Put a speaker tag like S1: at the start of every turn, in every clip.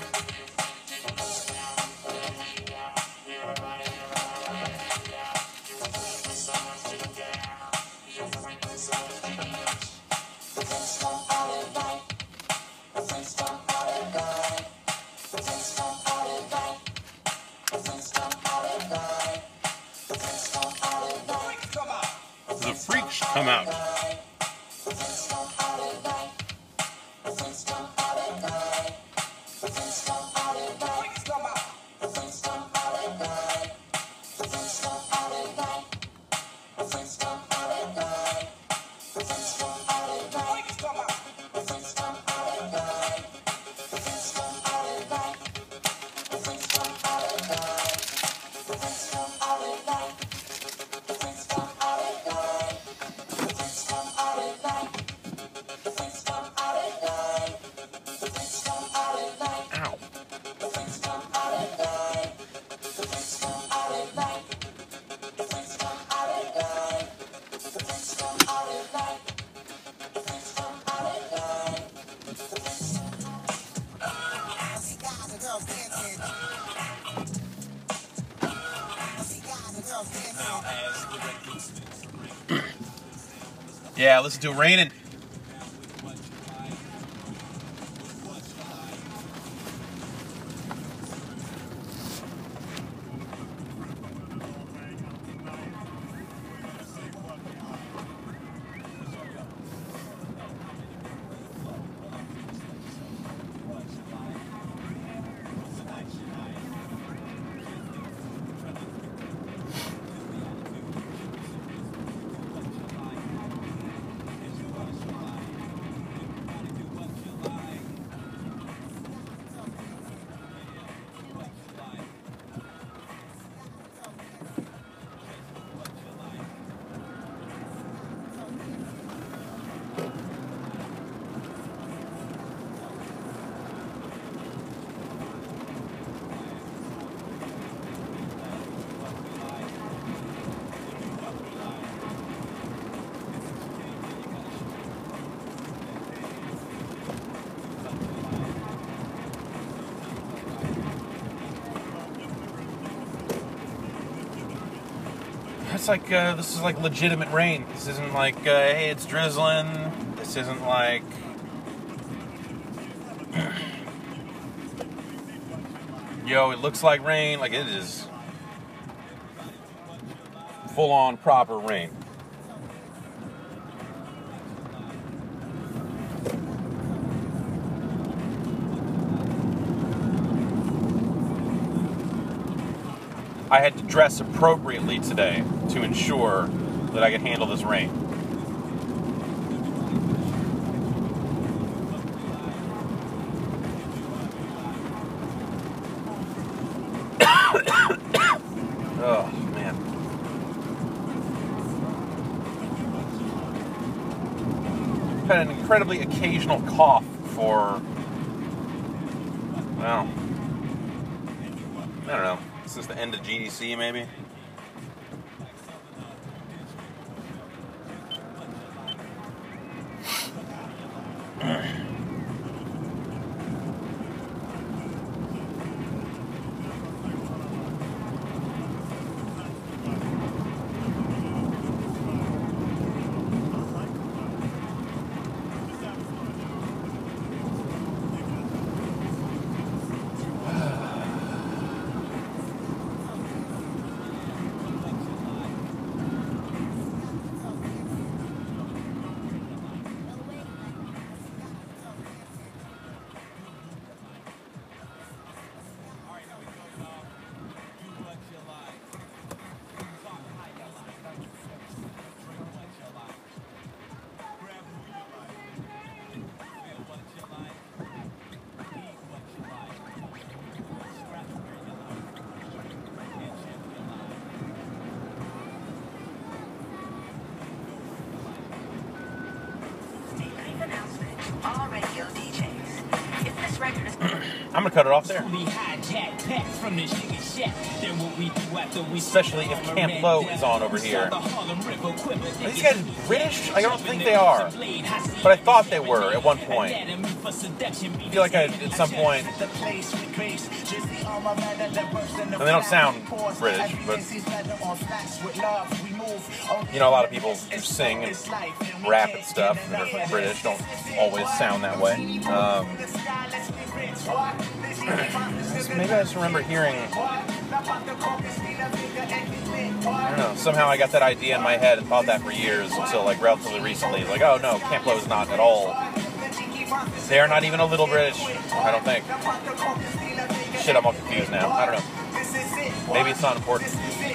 S1: The freaks come out. Yeah, listen to it raining. It's like, this is like legitimate rain. This isn't like, hey, it's drizzling. This isn't like... Yo, it looks like rain. Like, it is full-on proper rain. I had to dress appropriately today to ensure that I could handle this rain. Oh, man. Had an incredibly occasional cough for, well, I don't know. Since the end of GDC, maybe? I'm gonna cut it off there. Especially if Camp Low is on over here. Are these guys British? I don't think they are. But I thought they were at one point. I feel like at some point. And they don't sound British, but you know, a lot of people who sing and rap and stuff that are British don't always sound that way. Maybe I just remember hearing, I don't know, somehow I got that idea in my head and thought that for years until like relatively recently. Like, oh no, Camp Low is not at all. They are not even a little British, I don't think. Shit, I'm all confused now. I don't know. Maybe it's not important.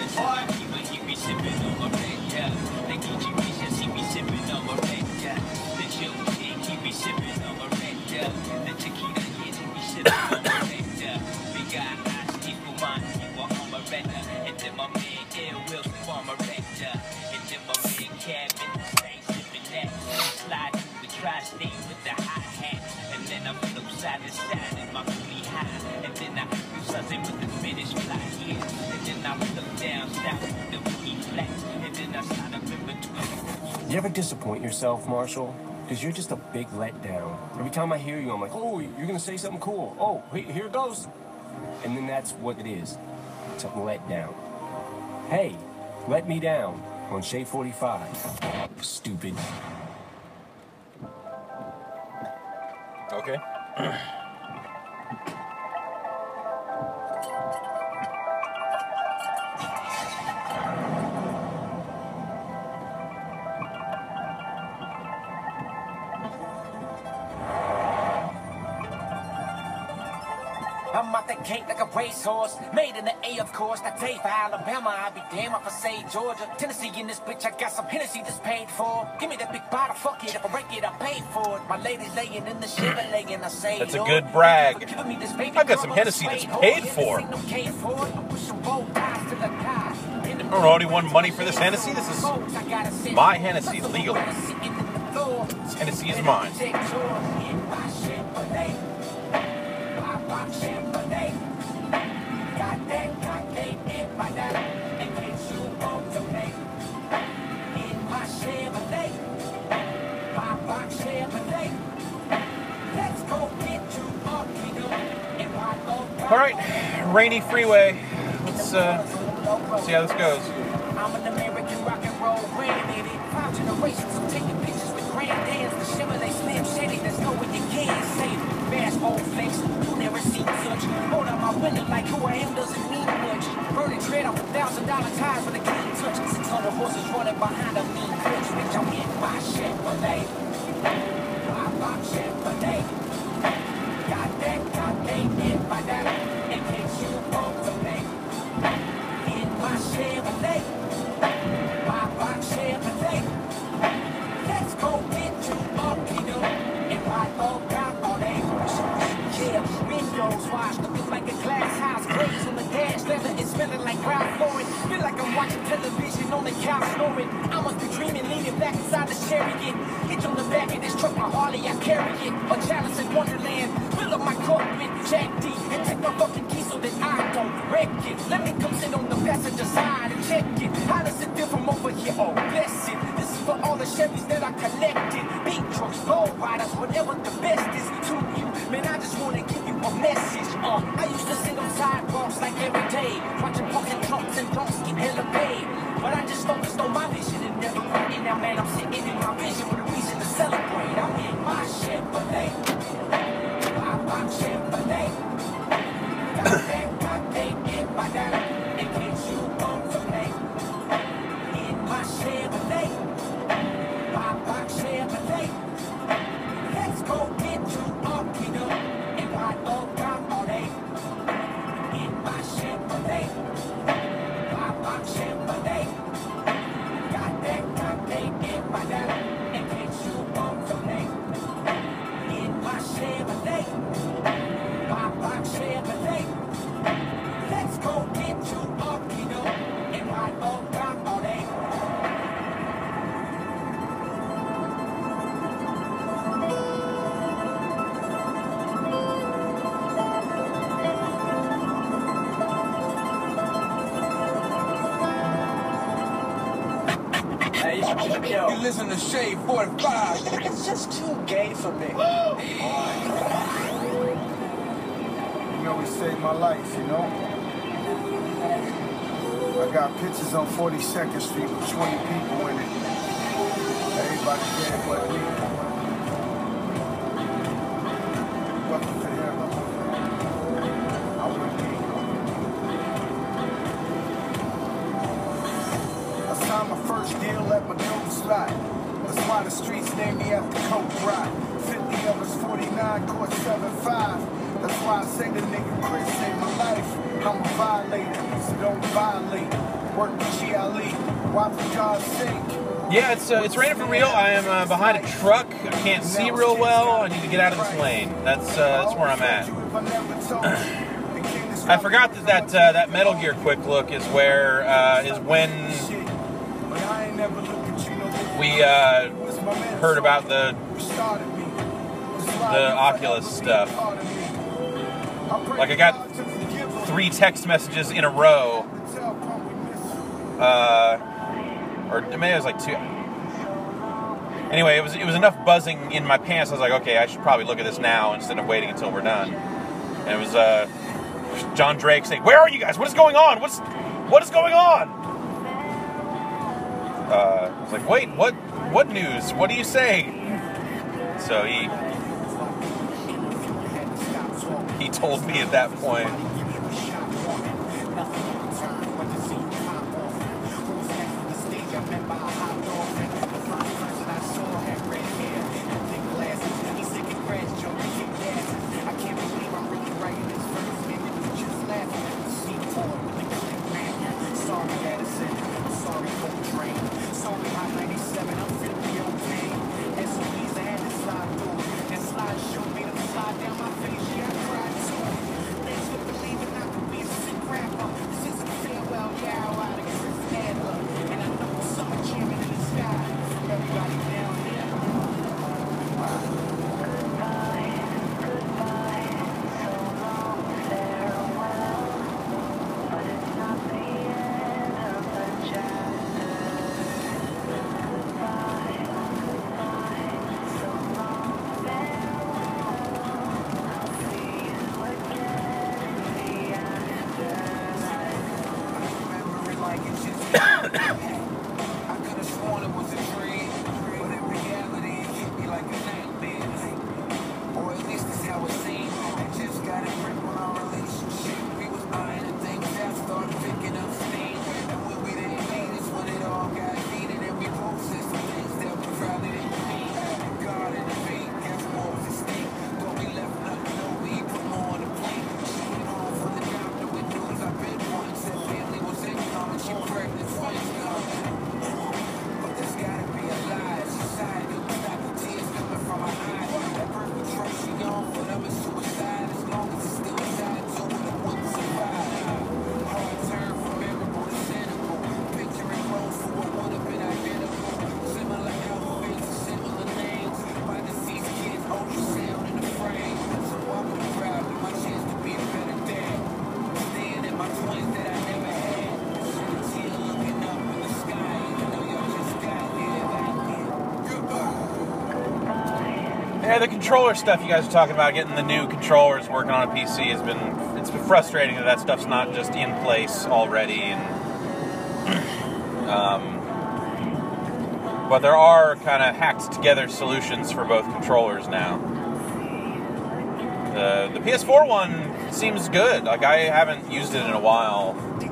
S2: You ever disappoint yourself, Marshall? Because you're just a big letdown. Every time I hear you, I'm like, oh, you're going to say something cool. Oh, here it goes. And then that's what it is. It's a letdown. Hey, let me down on Shea 45. Stupid.
S1: Okay.
S3: I'm out the gate like a racehorse, made in the A, of course. That day for Alabama, I'll be damn if I say Georgia. Tennessee in this bitch, I got some Hennessy that's paid for. Give me that big bottle, fuck it, if I break it, I paid for it. My lady's laying in the Chevrolet and I say,
S1: that's a good brag. I've got some Hennessy that's paid for. I don't know anyone money for this Hennessy. This is my Hennessy, legally. This Hennessy is mine. All right, rainy freeway. Let's see how this goes.
S3: I'm an American rock and roll granddaddy. 5 generations of taking pictures with granddads. The Chevrolet Slim Shady, there's no way you can save it. Fast old flex, you never seen such. Hold out my window like who I am doesn't mean much. Burning tread off $1,000 tires with a clean touch. 600 horses running behind a mean clutch. Bitch, I'm in my Chevrolet. My Chevrolet. Got that in my dad. In case you want to make. In my Chevrolet. My Chevrolet. Let's go get to Arcado and ride all down all day. Yeah, windows washed, looking like a glass house. Glaze on the dash, leather is smelling like Ralph Lauren. Feel like I'm watching television on the couch snoring. I must be dreaming, leaning back inside the chariot. Hitch on the back of this truck, my Harley, I carry it. A chalice in Wonderland. Fill up my cup with Jack D and take my fucking key so that I don't wreck it. Let me come sit on the passenger side and check it. How does it feel from over here? Oh, bless it. This is for all the Chevys that I collected. Big trucks, low riders, whatever the best is to you. Man, I just want to give you a message. I used to sit on sidewalks like every day, watching fucking trunks and donks get hella paid. But I just focused on my vision and never quit. And now, man, I'm sitting in my vision with a reason to celebrate. I'm in my Chevrolet. My Chevrolet. Got that in my dad. In case you want to make. In my Chevrolet. My Chevrolet. Let's go get to Arcado and ride all down all day. You listen to Shade 45.
S2: It's just too gay for me.
S4: You know, he saved my life, you know? I got pictures on 42nd Street with 20 people in it. Everybody dead but me. Welcome to him. I wouldn't be. I signed my first deal at my dope spot. That's why the streets named me after Coke Rock. 50 of us 49, court 7-5. That's why I say the nigga Chris saved my life. I'm a violator, so don't violate. Work with GLE, why for God's sake?
S1: Yeah, it's raining for real. I am behind a truck. I can't see real well. I need to get out of this lane. That's where I'm at. I forgot that Metal Gear quick look is where is when we heard about the Oculus stuff. Like I got 3 text messages in a row, or maybe it was like 2. Anyway, it was enough buzzing in my pants. I was like, okay, I should probably look at this now instead of waiting until we're done. And it was John Drake saying, "Where are you guys? What is going on? What is going on?" I was like, "Wait, what news? What are you saying?" So he told me at that point. Yeah, the controller stuff you guys are talking about, getting the new controllers working on a PC it's been frustrating that stuff's not just in place already. And but there are kind of hacked together solutions for both controllers now. The PS4 one seems good. Like, I haven't used it in a while.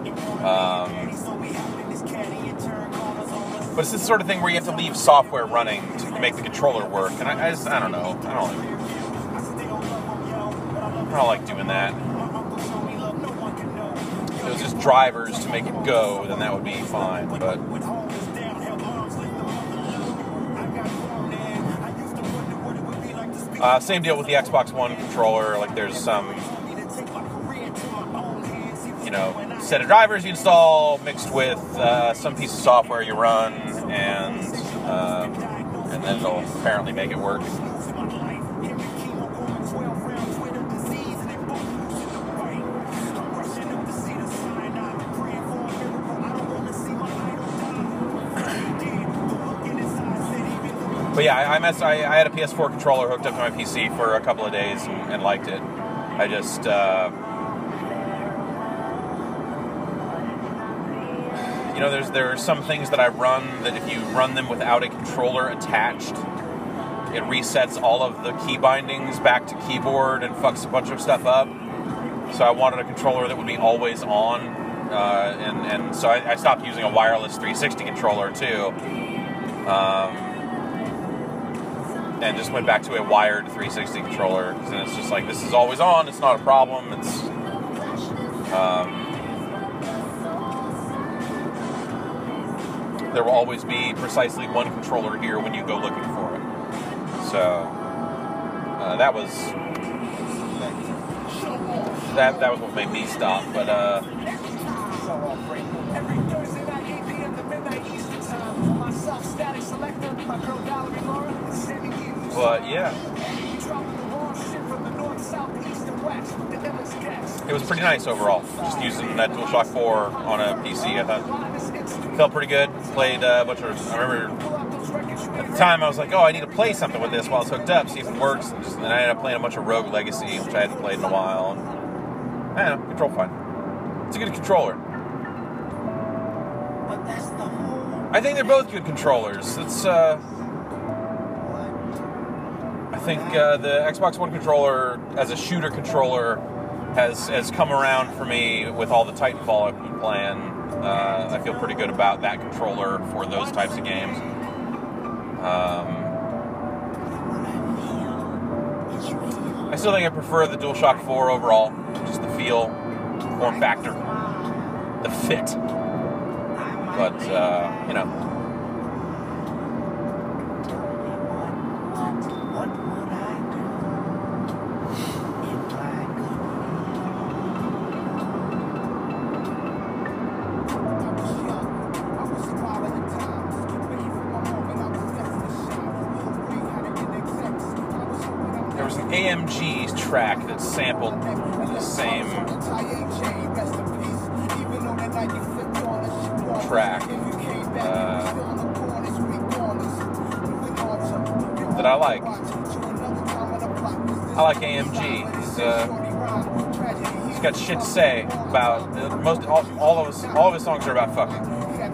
S1: But it's this sort of thing where you have to leave software running to make the controller work, and I don't know. I don't like doing that. If it was just drivers to make it go, then that would be fine. But same deal with the Xbox One controller. Like, there's some, set of drivers you install mixed with some piece of software you run, and then it'll apparently make it work. But yeah, I had a PS4 controller hooked up to my PC for a couple of days and liked it. I just, you know, there are some things that I run that if you run them without a controller attached, it resets all of the key bindings back to keyboard and fucks a bunch of stuff up. So I wanted a controller that would be always on, and so I stopped using a wireless 360 controller too. And just went back to a wired 360 controller, and it's just like, this is always on, it's not a problem, it's, there will always be precisely one controller here when you go looking for it. So, that was what made me stop, but,
S3: Every Thursday night, 8 p.m. to midnight Eastern time. Myself, Static Selector, my girl Valerie Laura, is sending you.
S1: but yeah,
S3: Dropping the raw shit from the north, south, east, and west. The illest guests.
S1: it was pretty nice overall. Just using that DualShock 4 on a PC, I thought felt pretty good. Played a bunch of, I remember at the time I was like, oh, I need to play something with this while it's hooked up, see if it works. And then I ended up playing a bunch of Rogue Legacy, which I hadn't played in a while. And, I don't know, control fine. It's a good controller. I think they're both good controllers. It's, I think the Xbox One controller as a shooter controller has come around for me with all the Titanfall I've been playing. I feel pretty good about that controller for those types of games. I still think I prefer the DualShock 4 overall. Just the feel, form factor, the fit. But, you know. There was an AMG track that sampled the same track that I like. I like AMG. He's got shit to say about all of his songs are about fucking.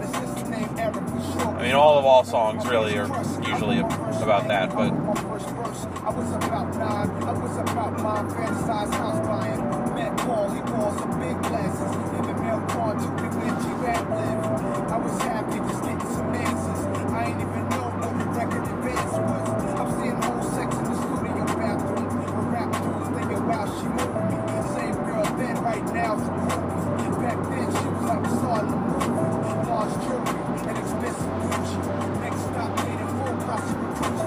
S1: I mean, all songs really are usually about that, but.
S4: I was about mine, fantasized house buying. Met Paul, he bought some big glasses. Even Mel Corn took me where G-Rap lived. I was happy just getting some answers. I ain't even know what the record advance was. I'm seeing whole sex in the studio bathroom. A rap dude's thinking, wow, she moved me. Same girl then, right now, she moved me. Back then, she was like a star in the movie. Large jewelry and expensive Gucci. Next stop, paid in full, classic recruits.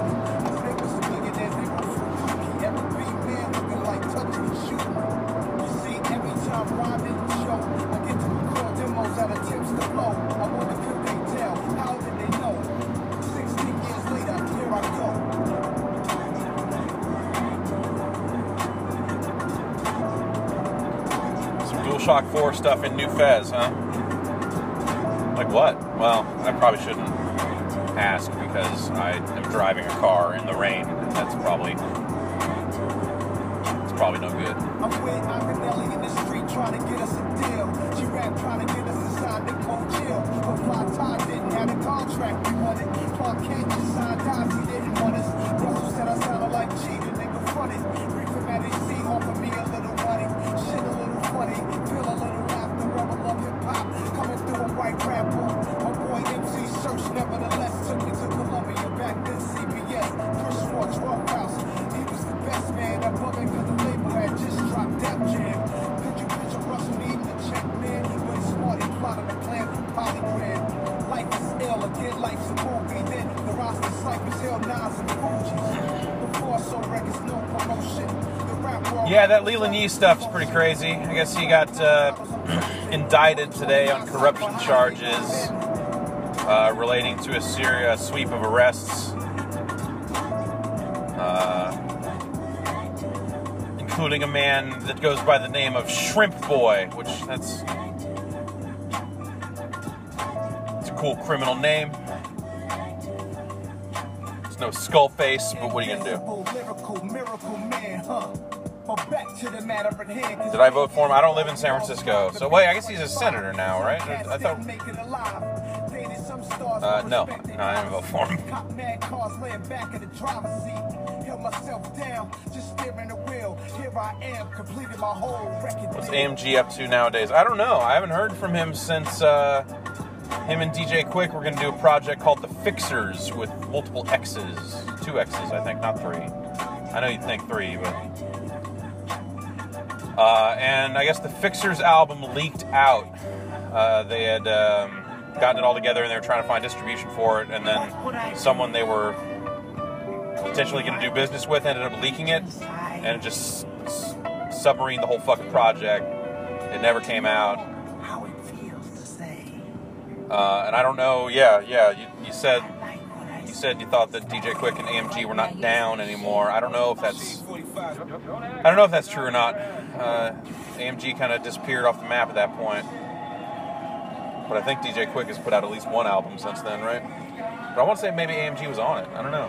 S1: DualShock 4 stuff in New Fez, huh? Like what? Well, I probably shouldn't ask because I am driving a car in the rain, and that's probably no good.
S4: I'm with Agnelli in the street trying to get us a deal. G-Rap trying to get us to sign the cold chill. But Fly Todd didn't have the contract we wanted. Clark Kent just signed Dodds, he didn't want us. Russell said I sounded like cheating, nigga fronted. Reefer at AC offered me a little money. Shit a little funny, feel a little laughter, rubber love hip-hop. Coming through a white rapper. My boy MC Search nevertheless took me to Columbia, back then CBS. Chris Schwartz, Rough House. He was the best man that bugging cause the label had just dropped Def Jam. Could you picture Russell needing a check, man? When Smarty plotted a plan for Polygram. Life is ill, again life's a movie. Then the roster Cypress Hill, Nas and Fugees. Before so records, no promotion. The rap world.
S1: Yeah, that Leland Yee stuff's pretty crazy. I guess he got indicted today on corruption charges relating to a sweep of arrests, including a man that goes by the name of Shrimp Boy, which it's a cool criminal name. There's no skull face, but what are you gonna do?
S4: Lyrical miracle man, huh? But back to the matter at hand.
S1: Did I vote for him? I don't live in San Francisco. So wait, I guess he's a senator now, right? I thought. No, I didn't vote for him.
S4: Mad cars laying back in the driver's seat. Held myself down, just steering the wheel. Here I am, completed my whole record.
S1: What's AMG up to nowadays? I don't know. I haven't heard from him since him and DJ Quick were going to do a project called The Fixers with multiple X's. 2 X's, I think, not 3. I know you'd think 3, but... and I guess the Fixers album leaked out. They had gotten it all together and they were trying to find distribution for it, and then someone they were potentially going to do business with ended up leaking it, and it just submarined the whole fucking project. It never came out. And I don't know. Yeah. You said you thought that DJ Quick and AMG were not down anymore. I don't know if that's true or not. AMG kind of disappeared off the map at that point. But I think DJ Quick has put out at least 1 album since then, right? But I want to say maybe AMG was on it. I don't know.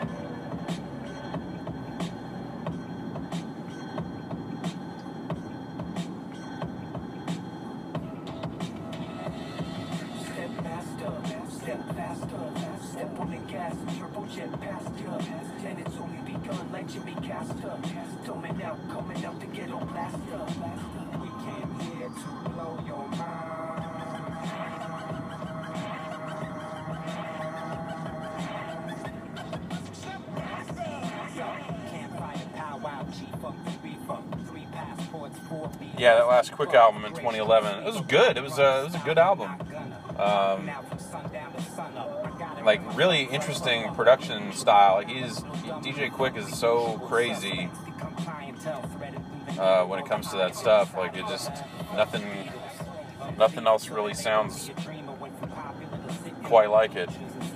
S1: Yeah, that last Quick album in 2011. It was good. It was a good album. Like really interesting production style. DJ Quick is so crazy when it comes to that stuff. Like it just nothing else really sounds quite like it.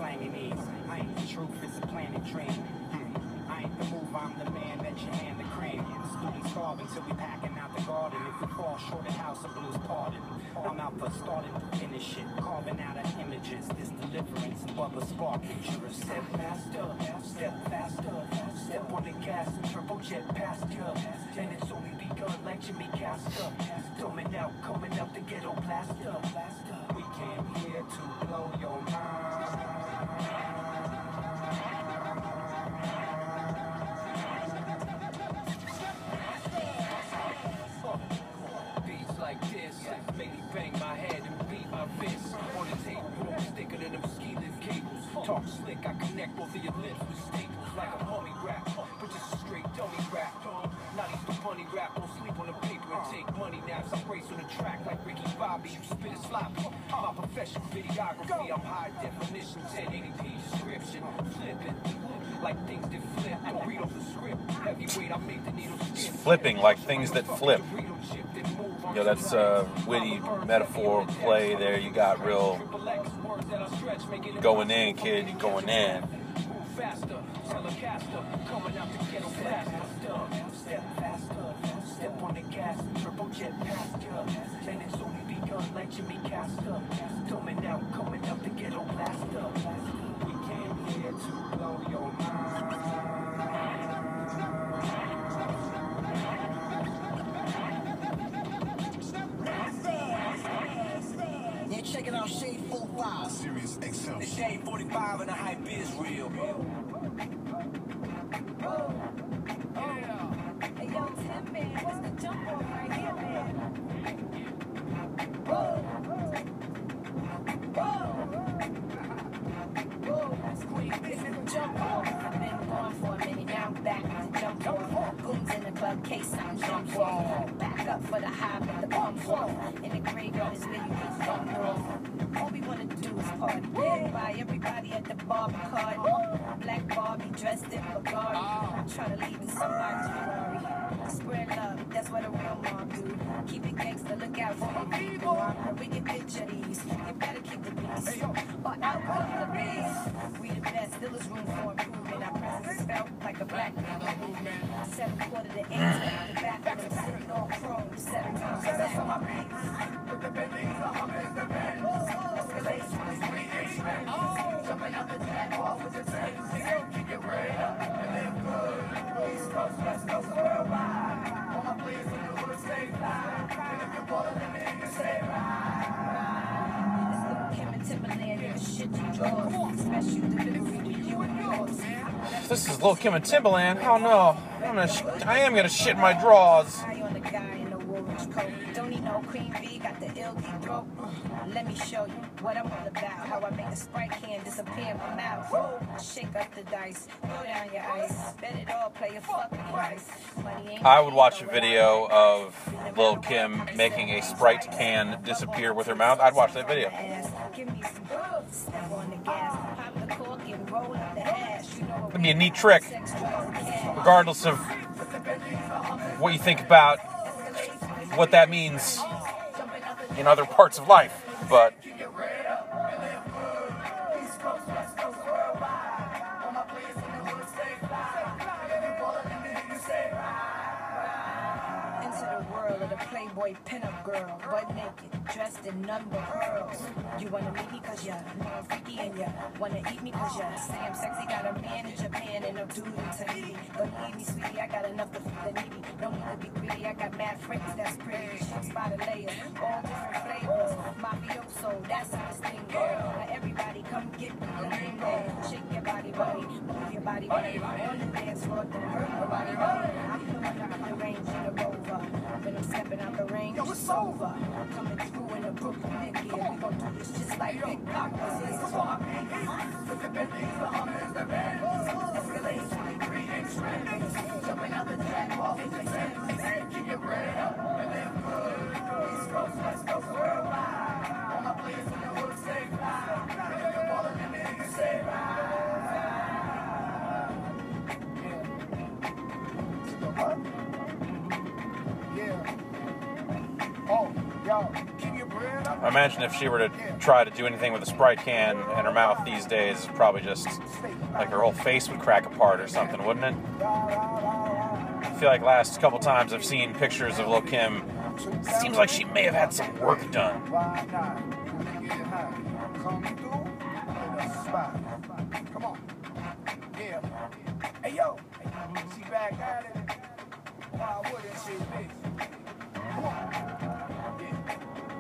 S3: I'm out for starting to finish it, carving out of images, this deliverance, bubble spark, future, step faster, step on the gas, turbojet past you, and it's only begun, like Jimmy Castor, coming out the ghetto blaster, we came here to blow your mind. Like this, make me bang my head and beat my fist on the tape, thicker than them ski lift cables. Talk slick, I connect both of your lips with staples like a homie rap, but just a straight dummy rap. Not even the funny rap, don't sleep on the paper and take money naps. I race on the track like Ricky Bobby, you spit it sloppy. My professional videography, I'm high definition, 1080p description, flipping like things that flip. Don't read off the script. Heavyweight, I make the needle skip.
S1: Flipping like things that flip. You know, that's a witty metaphor play there. You got real going in, kid. You're going in. Step on the gas, turbojet past you, and it's only begun like Jimmy Castor. Coming out the ghetto blaster. We came here to blow your mind. Checking out Shade 45. Serious XL. The Shade 45 and the hype is real.
S5: Hey, yo, Tim, man, what's the jump on right here, man? Whoa. That's quick. This is the jump off. I've been gone for a minute, now I'm back with the jump off. Goons in the club case, I'm jump off. Back up for the high, but the bump off. In the graveyard is where you get dumped off. All we wanna do is party. Everybody at the bar card. Black Barbie dressed in Bulgari. I'm trying to leave in somebody's Ferrari. Spread love, that's what a real mom do. Keep it gangsta, look out for the people. We get picture these. You better keep the peace. Or out come the beast. We the best, still is room for improvement. Our presence felt like a black man movement. 7 quarter to 8, the back of them sitting on chrome. 7 times, that's on my beats. With the Bentleys, the Hummers, the Benz. Escalation is 3 inch. Jumping out the jack off with the 10.
S1: This is Lil' Kim and Timbaland. Oh no, I am gonna shit my drawers.
S5: Don't need no cream V, got the ill deep throat. Let me show you what I'm all about. How I make a Sprite can disappear in my mouth. Shake up the dice, throw down your ice. Bet it all, play a fucking price.
S1: I would watch a video of Lil' Kim making a Sprite can disappear with her mouth. I'd watch that video. It'd be a neat trick, regardless of what you think about what that means in other parts of life. But Playboy pinup girl, butt naked, dressed in none but pearls. You wanna meet me cause you're freaky and you wanna eat me cause you say I'm sexy. Got a man in Japan and a dude in Tahiti. Believe me, sweetie, I got enough to feed the needy. Don't need to be greedy, I got mad friends that's pretty. Sheets by the layers, all different flavors. Mafioso, that's how this thing goes. Now everybody come get me, let me know. Shake your body, buddy, move your body, buddy. On the dance floor, don't hurt nobody, buddy. I'm the one out the range in the Rover. When I'm stepping out the range, it's over. I'm coming through in the Brooklyn here. We gon' do this just like Big Pop was his talk. Jumping out the track, off in the sand. Keep your bread up and live good. East Coast, West Coast, worldwide. All my players in the hood stay fly. You're balling and the niggas stay I imagine if she were to try to do anything with a Sprite can in her mouth these days, probably just like her whole face would crack apart or something, wouldn't it? I feel like last couple times I've seen pictures of Lil' Kim, it seems like she may have had some work done.
S4: Come on. Yeah. Hey, yo. She back at it. Why wouldn't she be? Come on. Yeah.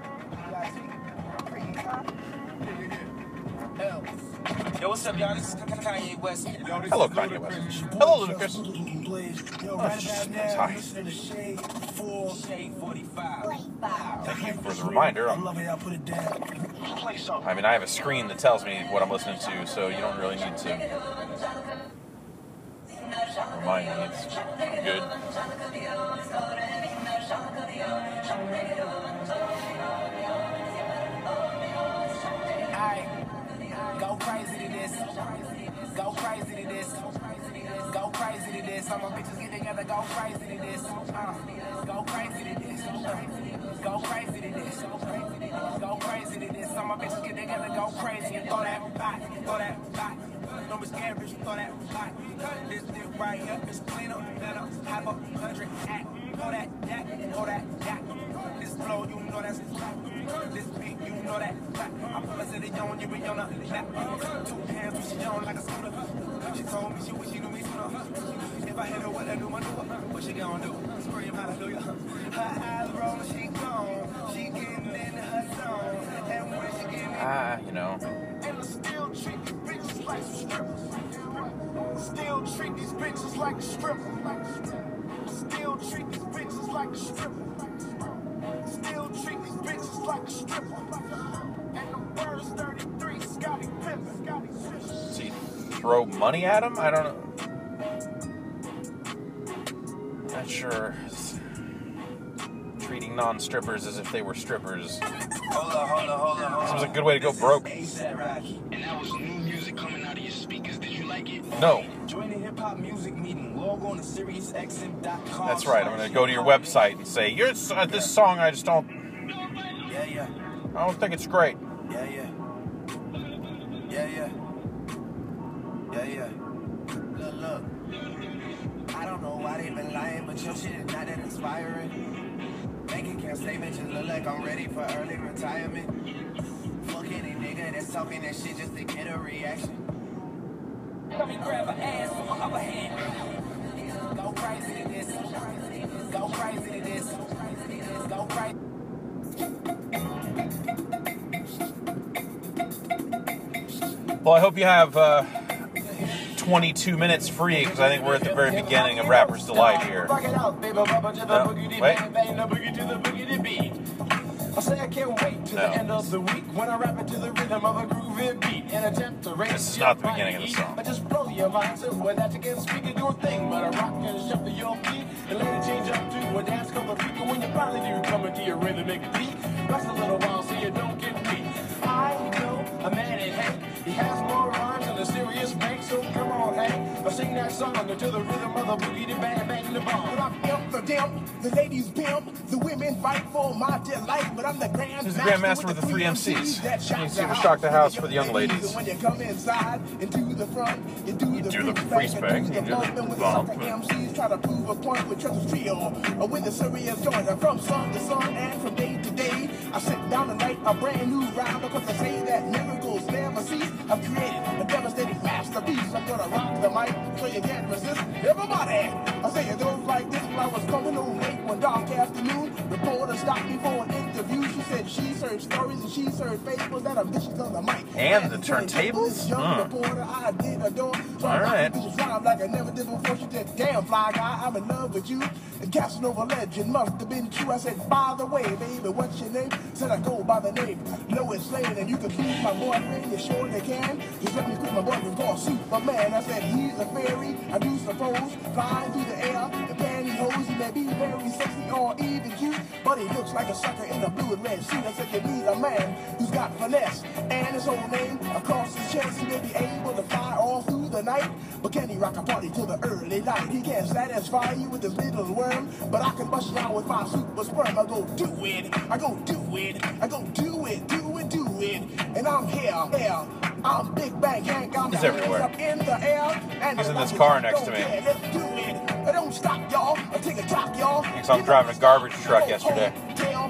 S4: Yo, what's up, y'all? This is Kanye West.
S1: Hello, Kanye West. Hello, Ludacris. Hi. Thank you for the reminder. I mean, I have a screen that tells me what I'm listening to, so you don't really need to remind me. It's good.
S3: Go crazy to this. Go crazy to this. Go crazy to this. All my bitches get together. Go crazy to this. Go crazy to this. Go crazy to this. Go crazy to this. All my bitches get together. Go crazy and throw that back. Throw that back. Don't be scared, bitch. Throw that back. This dick right here is cleaner than a half 100 act. Throw that jack. Throw that jack. This flow, you know that's this beat, you know that. I'm from the city, on you be on the lap. 2 hands, when she on like a scooter. She told me she wish she knew me sooner. If I hit her, what I do, what she gonna do? Scream hallelujah. Her eyes roll, she gone. She getting in her zone. And when she getting
S1: you know.
S4: And still treat these bitches like strippers. Still treat these bitches like strippers. Still treat these bitches like a stripper. Still treat these bitches like a stripper. And the words 33, Scotty Pippen.
S1: Does he throw money at him? I don't know. Not sure. Treating non-strippers as if they were strippers.
S3: Hold on.
S1: Seems like a good way to go broke.
S3: And that was new music coming out of your speakers. Did you like it?
S1: No.
S3: Join the hip hop music meeting. Log on to SiriusXM.com.
S1: That's right. I'm going to go to your website and say, this song, I just don't...
S3: Yeah.
S1: I don't think it's great.
S3: Yeah. Look. I don't know why they been lying, but your shit is not that inspiring. Bank account statement just look like I'm ready for early retirement. Fuck any nigga that's talking that shit just to get a reaction. Let me grab her ass from my upper hand. Go crazy to this. Go crazy to this. Go crazy.
S1: Well, I hope you have 22 minutes free, because I think we're at the very beginning of Rapper's Delight here.
S4: Rock it out, baby, bubba to the
S1: No,
S4: boogity
S1: wait.
S4: bang bang, the boogie to the boogity beat. I say I can't wait to
S1: No.
S4: the end of the week when I rap it to the rhythm of a groovy beat and attempt to raise
S1: This is
S4: your
S1: not the beginning of the
S4: body
S1: song.
S4: heat. I just blow your mind so that you can speak and do a thing, but I rock and shuffle your feet and let it change up to a dance called the freak. And when you finally do come into your rhythmic beat, rest a little while so you don't get weak. I know a man in Hank, he has more rhymes than a serious bank, so come on, Hank, I sing that song until the rhythm of the boogie to bang bang the bomb. But I'm imp the dimp, the ladies pimp, the women fight for my delight, but I'm the grand
S1: This is the Grandmaster with the 3 MCs. You see the Shock the House for the young ladies.
S4: When you come inside and to the front, you do the
S1: free spec, you do the
S4: bump, when
S1: bump.
S4: sucker MCs try to prove a point with Trevor's trio, or with the serious joint, from song to song and from day to day. I sit down and write a brand new rhyme because I say that miracles never cease. I've created a devastating masterpiece. I'm gonna rock the mic so you can't resist. Everybody, I say it goes like this. When I was coming home late one dark afternoon, reporter stopped me for an interview. She said she's heard stories and she's heard fables that are vicious on the mic.
S1: And the turntables?
S4: Young reporter, I did adore. So
S1: All right.
S4: I vicious rhyme like I never did before. She said, damn fly guy, I'm in love with you. And Casanova legend must have been true. I said, by the way, baby, what's your name? Said I go by the name Lois Lane, and you can be my boyfriend, you surely can. Just let me quit my boyfriend called Superman. I said, he's a fairy, I do suppose, flying through the air, the pantyhose. He may be very sexy or even cute, but he looks like a sucker in a blue and red suit. I said, you need a man who's got finesse, and his whole name across his chest. He may be able to fly all through the night, but can he rock a party till the early light? He can't satisfy you with his little worm, but I can bust you out with my super sperm. I go do it, I go do it, I go do it, do it, do it. And I'm here, I'm Big Bang Hank, I'm
S1: He's
S4: the
S1: everywhere.
S4: hands up in the air. And
S1: He's in this car next to me.
S4: Let's do it. Don't stop, y'all. Take a top, y'all.
S1: Because I'm driving a garbage truck yesterday.
S4: Motel,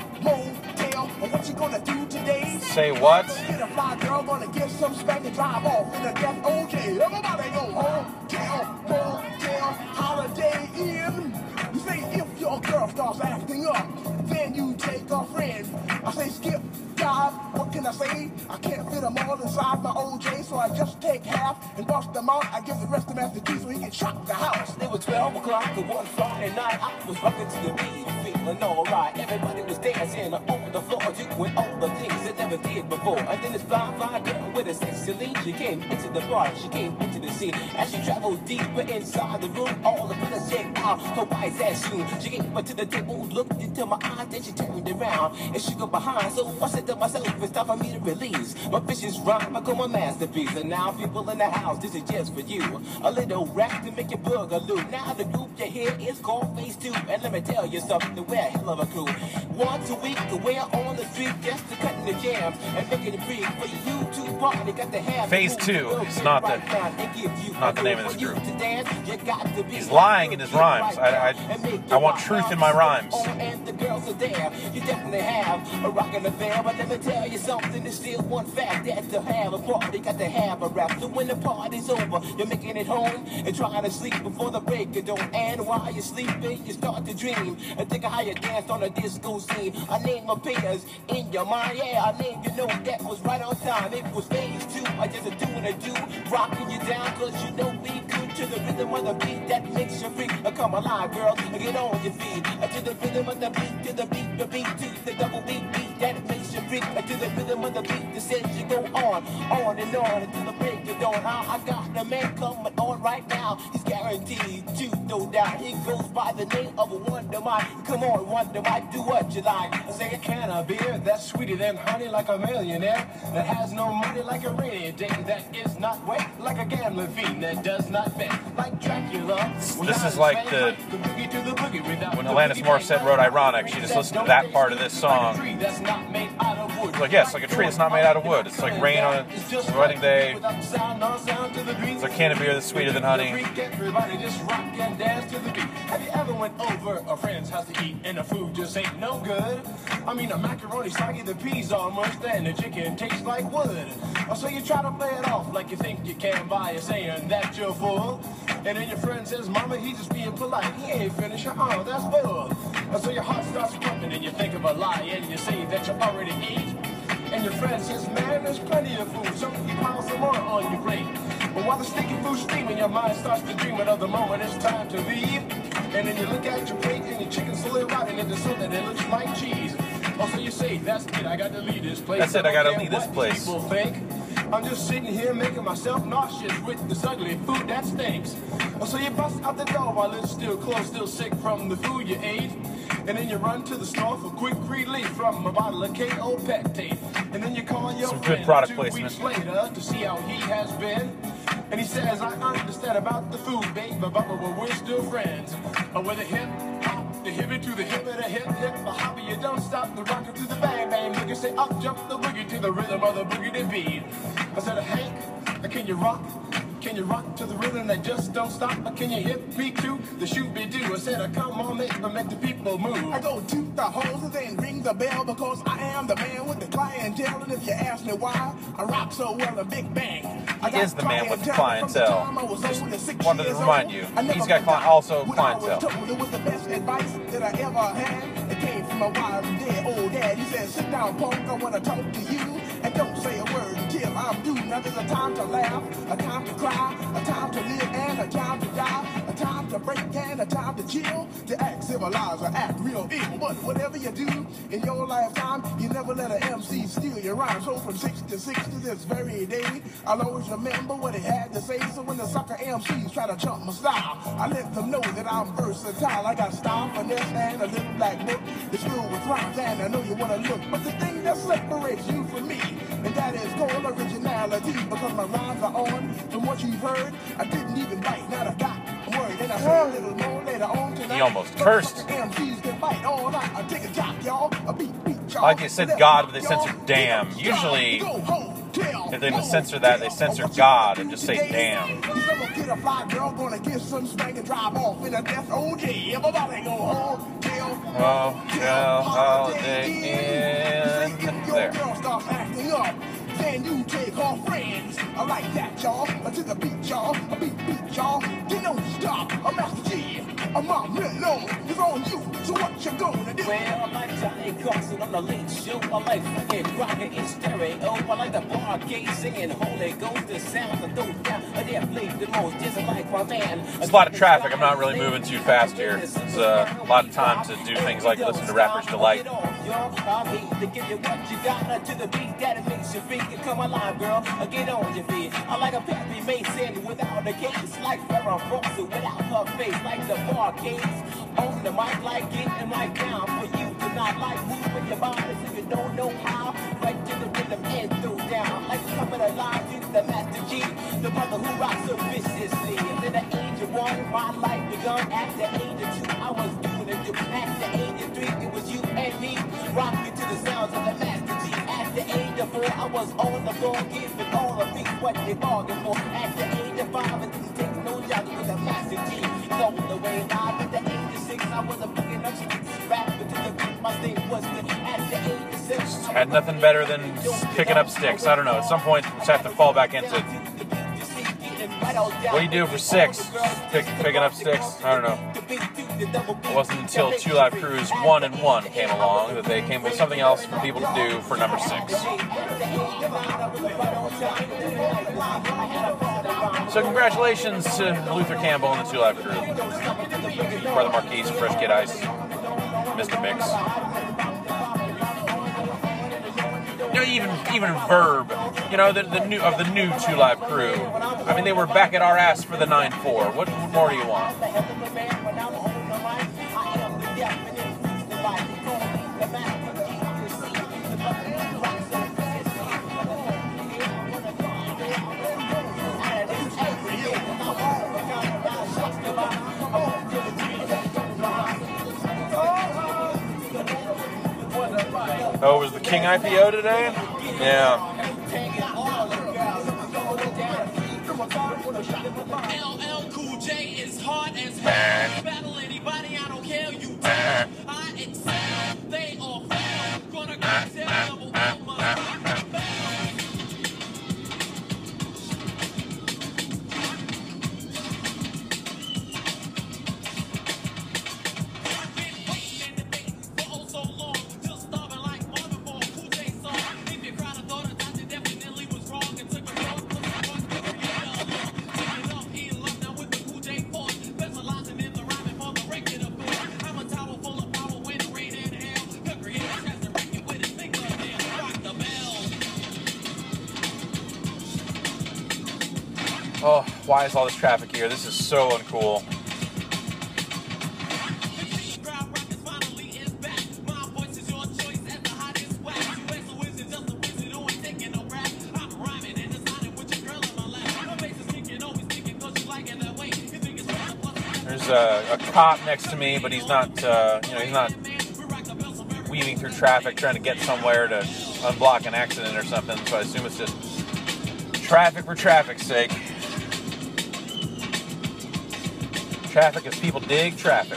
S4: what you gonna do today?
S1: Say what?
S4: Get a fly girl, gonna get some spank and drive off in a death OJ. Everybody go hotel, Holiday Inn. You say if your girl starts acting up, then you take a friend. I say skip, dive, what can I say? I can't fit them all inside my OJ, so I just take half and bust them out. I give the rest of Master G so he can shock the house.
S3: It was 12 o'clock and one Friday night. I was rocking to the beat, feeling alright. Everybody was dancing on the floor, doing all the things they never did before. And then this fly girl with a sexy lead, she came into the bar, she came into the scene. As she traveled deeper inside the room, all the fellas checked out her wise ass shoe. She came up to the table, looked into my eyes, then she turned around and she got behind. So I said to myself, it's time for me to release my vicious rhyme. I call my masterpiece. And now people in the house, this is just for you. A little rap to make your boogaloo. Now the group you hear is called Phase 2. And let me tell you something, we're a hell of a crew. Once a week, we're on the street just to cut in the jam and making it free for you to party. Got to have
S1: Phase 2 is not the name of this group. He's lying in his rhymes. I want truth in my rhymes.
S3: And the girls are there. You definitely have a rockin' affair. But let me tell you something, there's still one fact, that to have a party, got to have a rap. So when the party's over, you're making it home and trying to sleep before the break of dawn. And while you're sleeping, you start to dream and think of how you danced on a disco scene. I named my peers in your mind, yeah, I named, you know, that was right on time. It was Phase 2, I just a doing a do, rocking you down, cause you know we good to the rhythm of the beat that makes you free. Come alive, girl, get on your feet, to the rhythm of the beat, to the beat, to the double beat that makes you free, to the rhythm of the beat that says you go on and on until the break of dawn. I got the man coming on right now, he's guaranteed to, no doubt. He goes by the name of a Wonder Mike. Come on, Wonder Mike, do what you like.
S4: I say a can of beer that's sweeter than honey, like a millionaire that has no money, like a rainy day that is not wet, like a gambling fiend that does not bet, like Dracula.
S1: This is like when Alanis Morissette wrote Ironic, she just listened to that part of this song. It's like, yes, like a tree that's not made out of wood. It's like rain on a wedding day. It's like a can of beer that's sweeter than honey.
S4: Everybody just rock and dance to the beat. Have you ever went over a friend's house to eat and the food just ain't no good? I mean, the macaroni soggy, the peas all mushed, and the chicken tastes like wood. So you try to play it off like you think you can by saying that you're full. And then your friend says, Mama, he's just being polite. He ain't finished. Oh, that's bull. So your heart starts pumping and you think of a lie and you say that you already ate. And your
S2: friend says, man, there's plenty of food, so you pile some more on your plate. But while the sticky food's steaming, your mind starts to dream of the moment it's time to leave. And then you look at your plate and your chicken's slowly rotting into something that looks like cheese. Also, you say, that's it, I got to leave this place.
S1: That's it, I gotta leave this place.
S2: People think I'm just sitting here making myself nauseous with this ugly food that stinks. So you bust out the door while it's still closed, still sick from the food you ate. And then you run to the store for quick relief from a bottle of KO Pectate. And then you call your
S1: Some
S2: friend
S1: good product
S2: 2
S1: placement.
S2: weeks later to see how he has been. And he says, I understand about the food, babe, but we're still friends. With a hip hop, the hippie to the hip of the hip hip, the hopper, you don't stop the rocker to the bang bang. You can say up jump the boogie to the rhythm of the boogie beat. I said, Hank, can you rock? Can you rock to the rhythm that just don't stop? Or can you hit me to the shoot be do? I said, come on, make the people move.
S4: I go toot the hose and then ring the bell because I am the man with the clientele. And if you ask me why I rock so well, a Big Bang.
S1: He is the man with the clientele. Just wanted to remind you, he's got also clientele.
S4: It was the best advice that I ever had. It came from a wild and dead old dad. He said, sit down, punk, I want to talk to you. And don't say a word until I'm through. Now there's a time to laugh, a time to cry, a time to live and a time to die, a time to break and a time to chill, to act civilized or act real ill. But whatever you do in your lifetime, you never let an MC steal your rhyme. So from 6 to 6 to this very day, I'll always remember what he had to say. So when the sucker MCs try to chump my style, I let them know that I'm versatile. I got style, finesse, and a little black book. It's filled with rhymes, and I know you want to look. But the thing that separates you from me, and that is called originality, because my rhymes are on. From what you've heard, I didn't even bite, not a dot, a word, and I say a little more later on tonight.
S1: He almost cursed.
S4: MCs can bite all night. I take a job, y'all, a beat, y'all.
S1: Like they said God, but they censored damn. Usually, if they censor that, they censor God and just say damn.
S4: Get a fly girl, gonna get some spank and drive off in a death OJ. Everybody go home,
S1: Holiday Inn. There.
S4: Girl starts acting up. Then you take her friends. I like that, y'all. To the beat, y'all. A beat, y'all. You don't stop. I'm Master G. I'm on alone. It's on you. So what you gonna do?
S3: Well, I like Johnny Carson on the late show. I like fucking rockin' in stereo. I like the barcade singing Holy Ghost. The sounds of those down. I dare play the most just like my man.
S1: There's a lot of traffic. I'm not really moving too fast here. There's a lot of time to do things like listen to Rapper's Delight.
S3: I hate to give you what you got to the beat that makes you think. Come alive, girl. Get on your feet. I like a Pappy Mason without a case. Like Farrah Fawcett without her face. Like the barcades on the mic, like getting right down for you to not like moving your body so you don't know how. Right to the rhythm and through down. Like coming alive to the Master G, the brother who rocks so viciously. And at the age of 1, my life begun. At the age of 2, I was doing it. At the age of 3, it was you and me rocking to the sounds of the Master G. At the age of 4, I was on the floor giving all the beats what they bargained for. At the age of 5, I didn't take no job with the Master G. So the way live at the age of 6, I was a picking up sticks. Rapping to the beat, my state was good. At the age of 7,
S1: Had nothing better than picking up sticks. I don't know. At some point, you just have to fall back into it. What do you do for 6? Picking up sticks? I don't know. It wasn't until Two Live Crews 1 and 1 came along that they came with something else for people to do for number 6. So congratulations to Luther Campbell and the Two Live Crew. Brother Marquise, Fresh Kid Ice, Mr. Mix. You know, even Verb, you know, the new Two Live Crew. I mean, they were back at our ass for the 9-4. What more do you want? Oh, was the King IPO today? Yeah.
S6: LL Cool J is hard as hell. Battle anybody, I don't care. You tell. I excel. They all fail. Gonna go tell double
S1: Oh, why is all this traffic here? This is so uncool. There's a cop next to me, but he's not, he's not weaving through traffic trying to get somewhere to unblock an accident or something. So I assume it's just traffic for traffic's sake. Traffic as people dig traffic.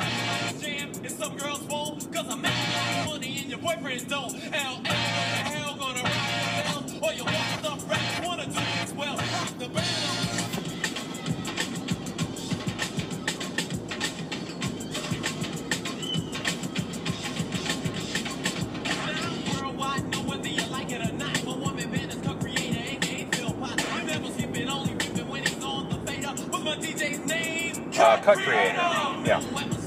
S1: Cut creator, yeah.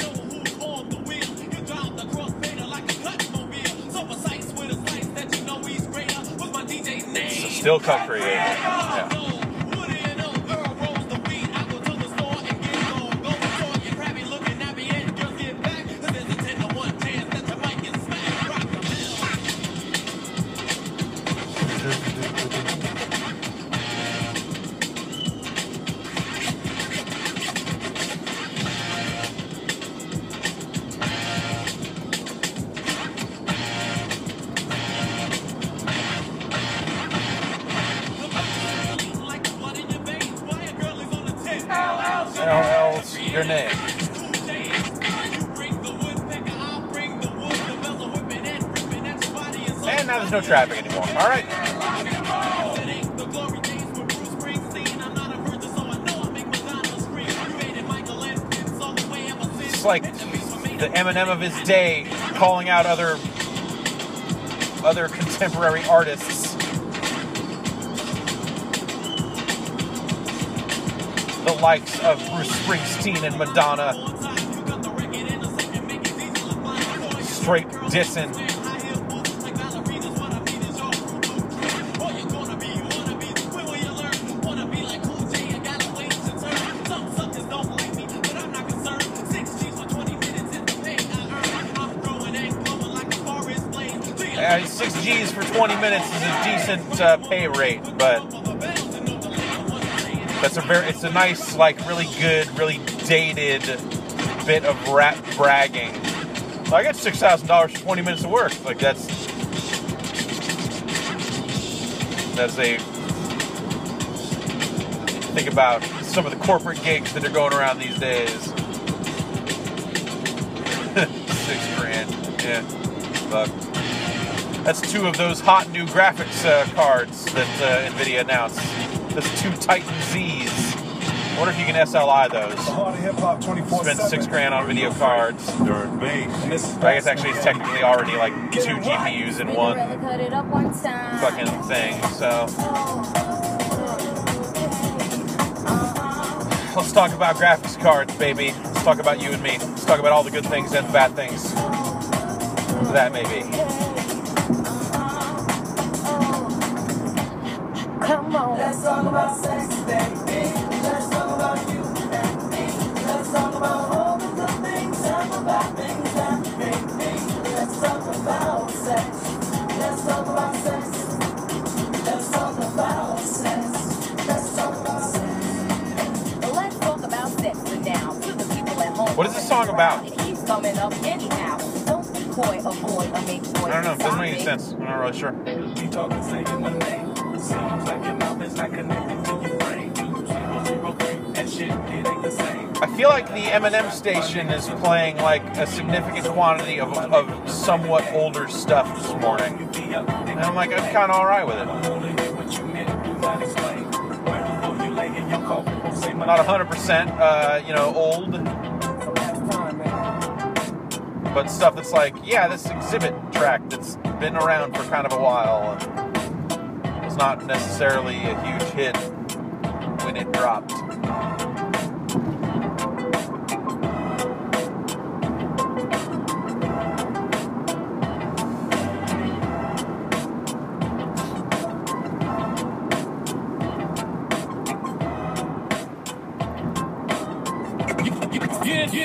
S1: So still cut creator, yeah. LL's your name. And now there's no traffic anymore. All right. It's like the Eminem of his day calling out other contemporary artists. The likes of Bruce Springsteen and Madonna. Straight dissing. Yeah, 6 G's for 20 minutes is a decent pay rate, but it's a nice, like, really good, really dated bit of rap bragging. I got $6,000 for 20 minutes of work. Like, that's a, think about some of the corporate gigs that are going around these days. $6,000, yeah, fuck. That's 2 of those hot new graphics cards that NVIDIA announced. Those 2 Titan Z's. I wonder if you can SLI those. Spend $6,000 on video cards. I guess actually it's technically already like 2 GPUs in one fucking thing. So let's talk about graphics cards, baby. Let's talk about you and me. Let's talk about all the good things and bad things that may be.
S3: Come on. Let's talk about sex, baby. Let's talk about you and me. Let's talk about all the good things and the bad things that make me. Let's talk about sex. Let's talk about sex. Let's talk about sex. Let's talk about sex. Let's talk about sex now. To the people at home.
S1: What is this song about?
S3: It keeps coming up anyhow. Don't be coy, avoid, or make boy.
S1: I don't know. It doesn't make any sense. I'm not really sure.
S4: You talking, saying my name. Seems like your mouth is not connected to your brain. 203 and shit, it ain't the same.
S1: I feel like the M&M station is playing like a significant quantity of somewhat older stuff this morning. And I'm like, I'm kind of alright with it. Not 100%, old. But stuff that's like, yeah, this exhibit track that's been around for kind of a while. And was not necessarily a huge hit when it dropped.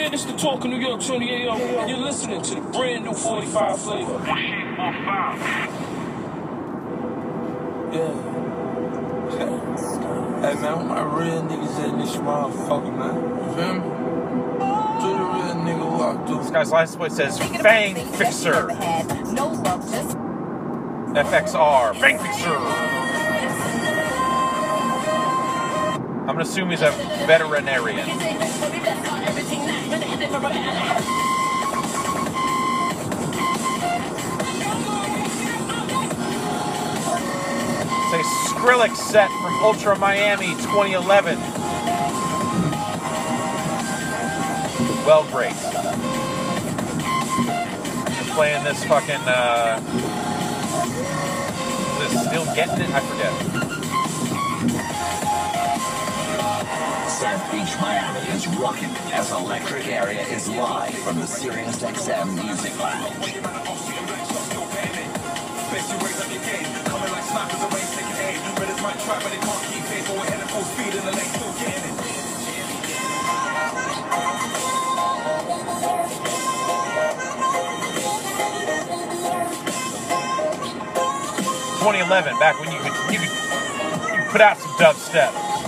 S2: Yeah, this the Talk of New York 28, and you're listening to the brand new 45 flavor. Yeah. Hey, man, where my real niggas at in this motherfucker, man? You feel me? To the real nigga walk through.
S1: This guy's license plate says Fang Fixer.
S5: No love, just
S1: FXR. Fang Fixer. I'm gonna assume he's a veterinarian. It's a Skrillex set from Ultra Miami 2011. Well, great. You're playing this fucking, is it Still Getting It? I forget.
S7: South Beach, Miami is rocking as Electric Area is live from the Sirius XM Music Lounge.
S1: .2011, back when you could put out some dubstep.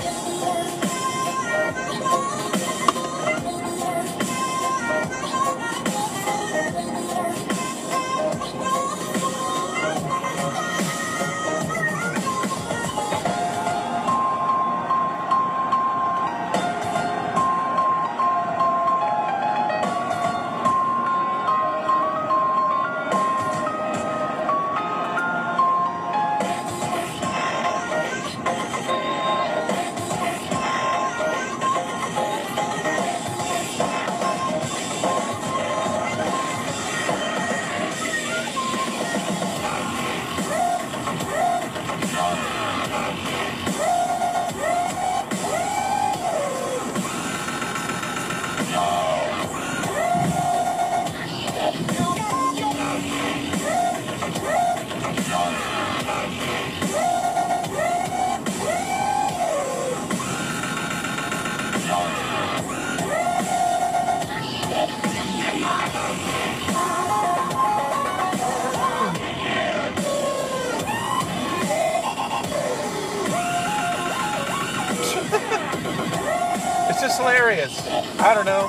S1: It's just hilarious. I don't know.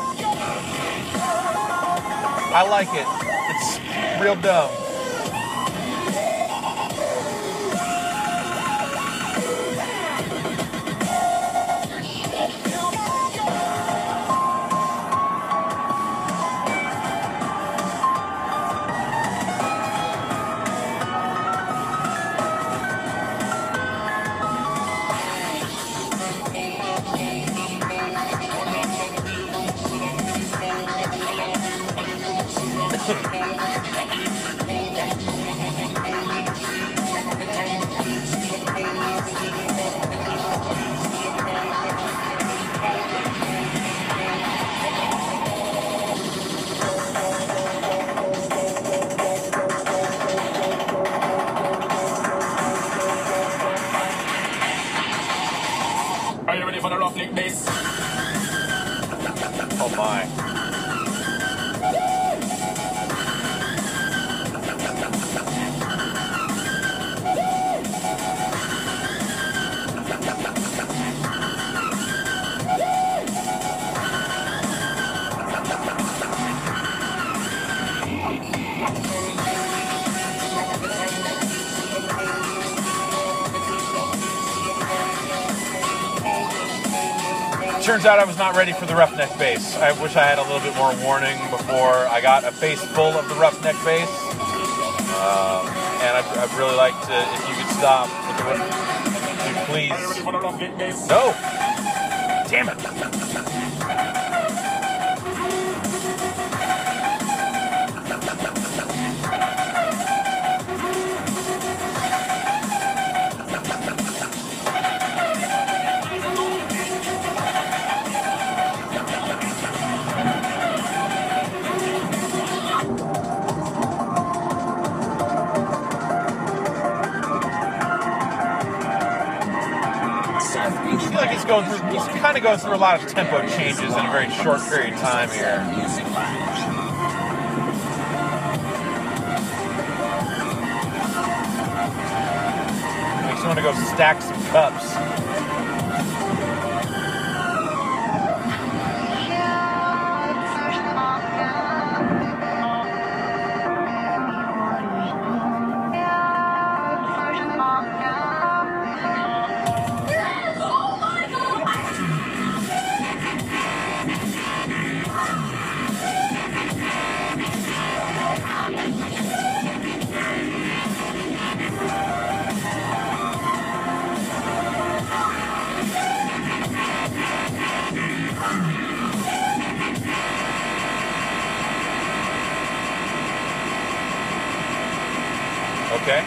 S1: I like it. It's real dumb.
S2: Are you ready for the roughneck bass?
S1: Oh my. Turns out I was not ready for the roughneck bass. I wish I had a little bit more warning before I got a face full of the roughneck bass. And I'd really like to, if you could stop, please. No! Damn it! feel like he's kind of going through a lot of tempo changes in a very short period of time here.
S7: Music Lounge.
S1: Makes you want to go stack some cups. Okay.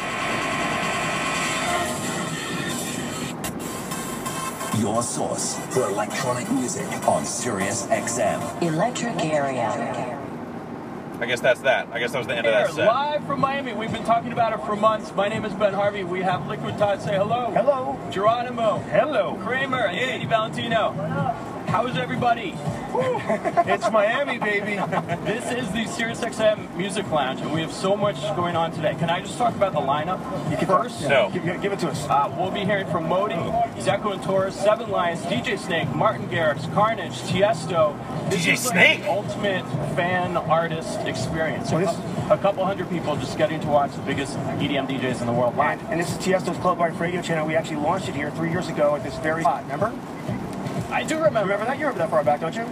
S7: Your source for electronic music on Sirius XM.
S8: Electric Area.
S1: I guess that's that. I guess that was the end of that
S9: Here,
S1: set.
S9: live from Miami. We've been talking about it for months. My name is Ben Harvey. We have Liquid Todd say hello.
S2: Hello.
S9: Geronimo.
S2: Hello.
S9: Kramer and Andy Valentino. How's everybody?
S2: It's Miami, baby.
S9: This is the SiriusXM Music Lounge, and we have so much going on today. Can I just talk about the lineup first?
S1: No.
S2: Give it to us.
S9: We'll be hearing from Modi, Zeko and Torres, Seven Lions, DJ Snake, Martin Garrix, Carnage, Tiesto. This
S1: DJ
S9: is like
S1: Snake?
S9: the ultimate fan artist experience.
S2: Well,
S9: A couple hundred people just getting to watch the biggest EDM DJs in the world live.
S2: And this is Tiesto's Club Life radio channel. We actually launched it here 3 years ago at this very spot. Remember?
S9: I do remember.
S2: Remember that? You remember that far back, don't you?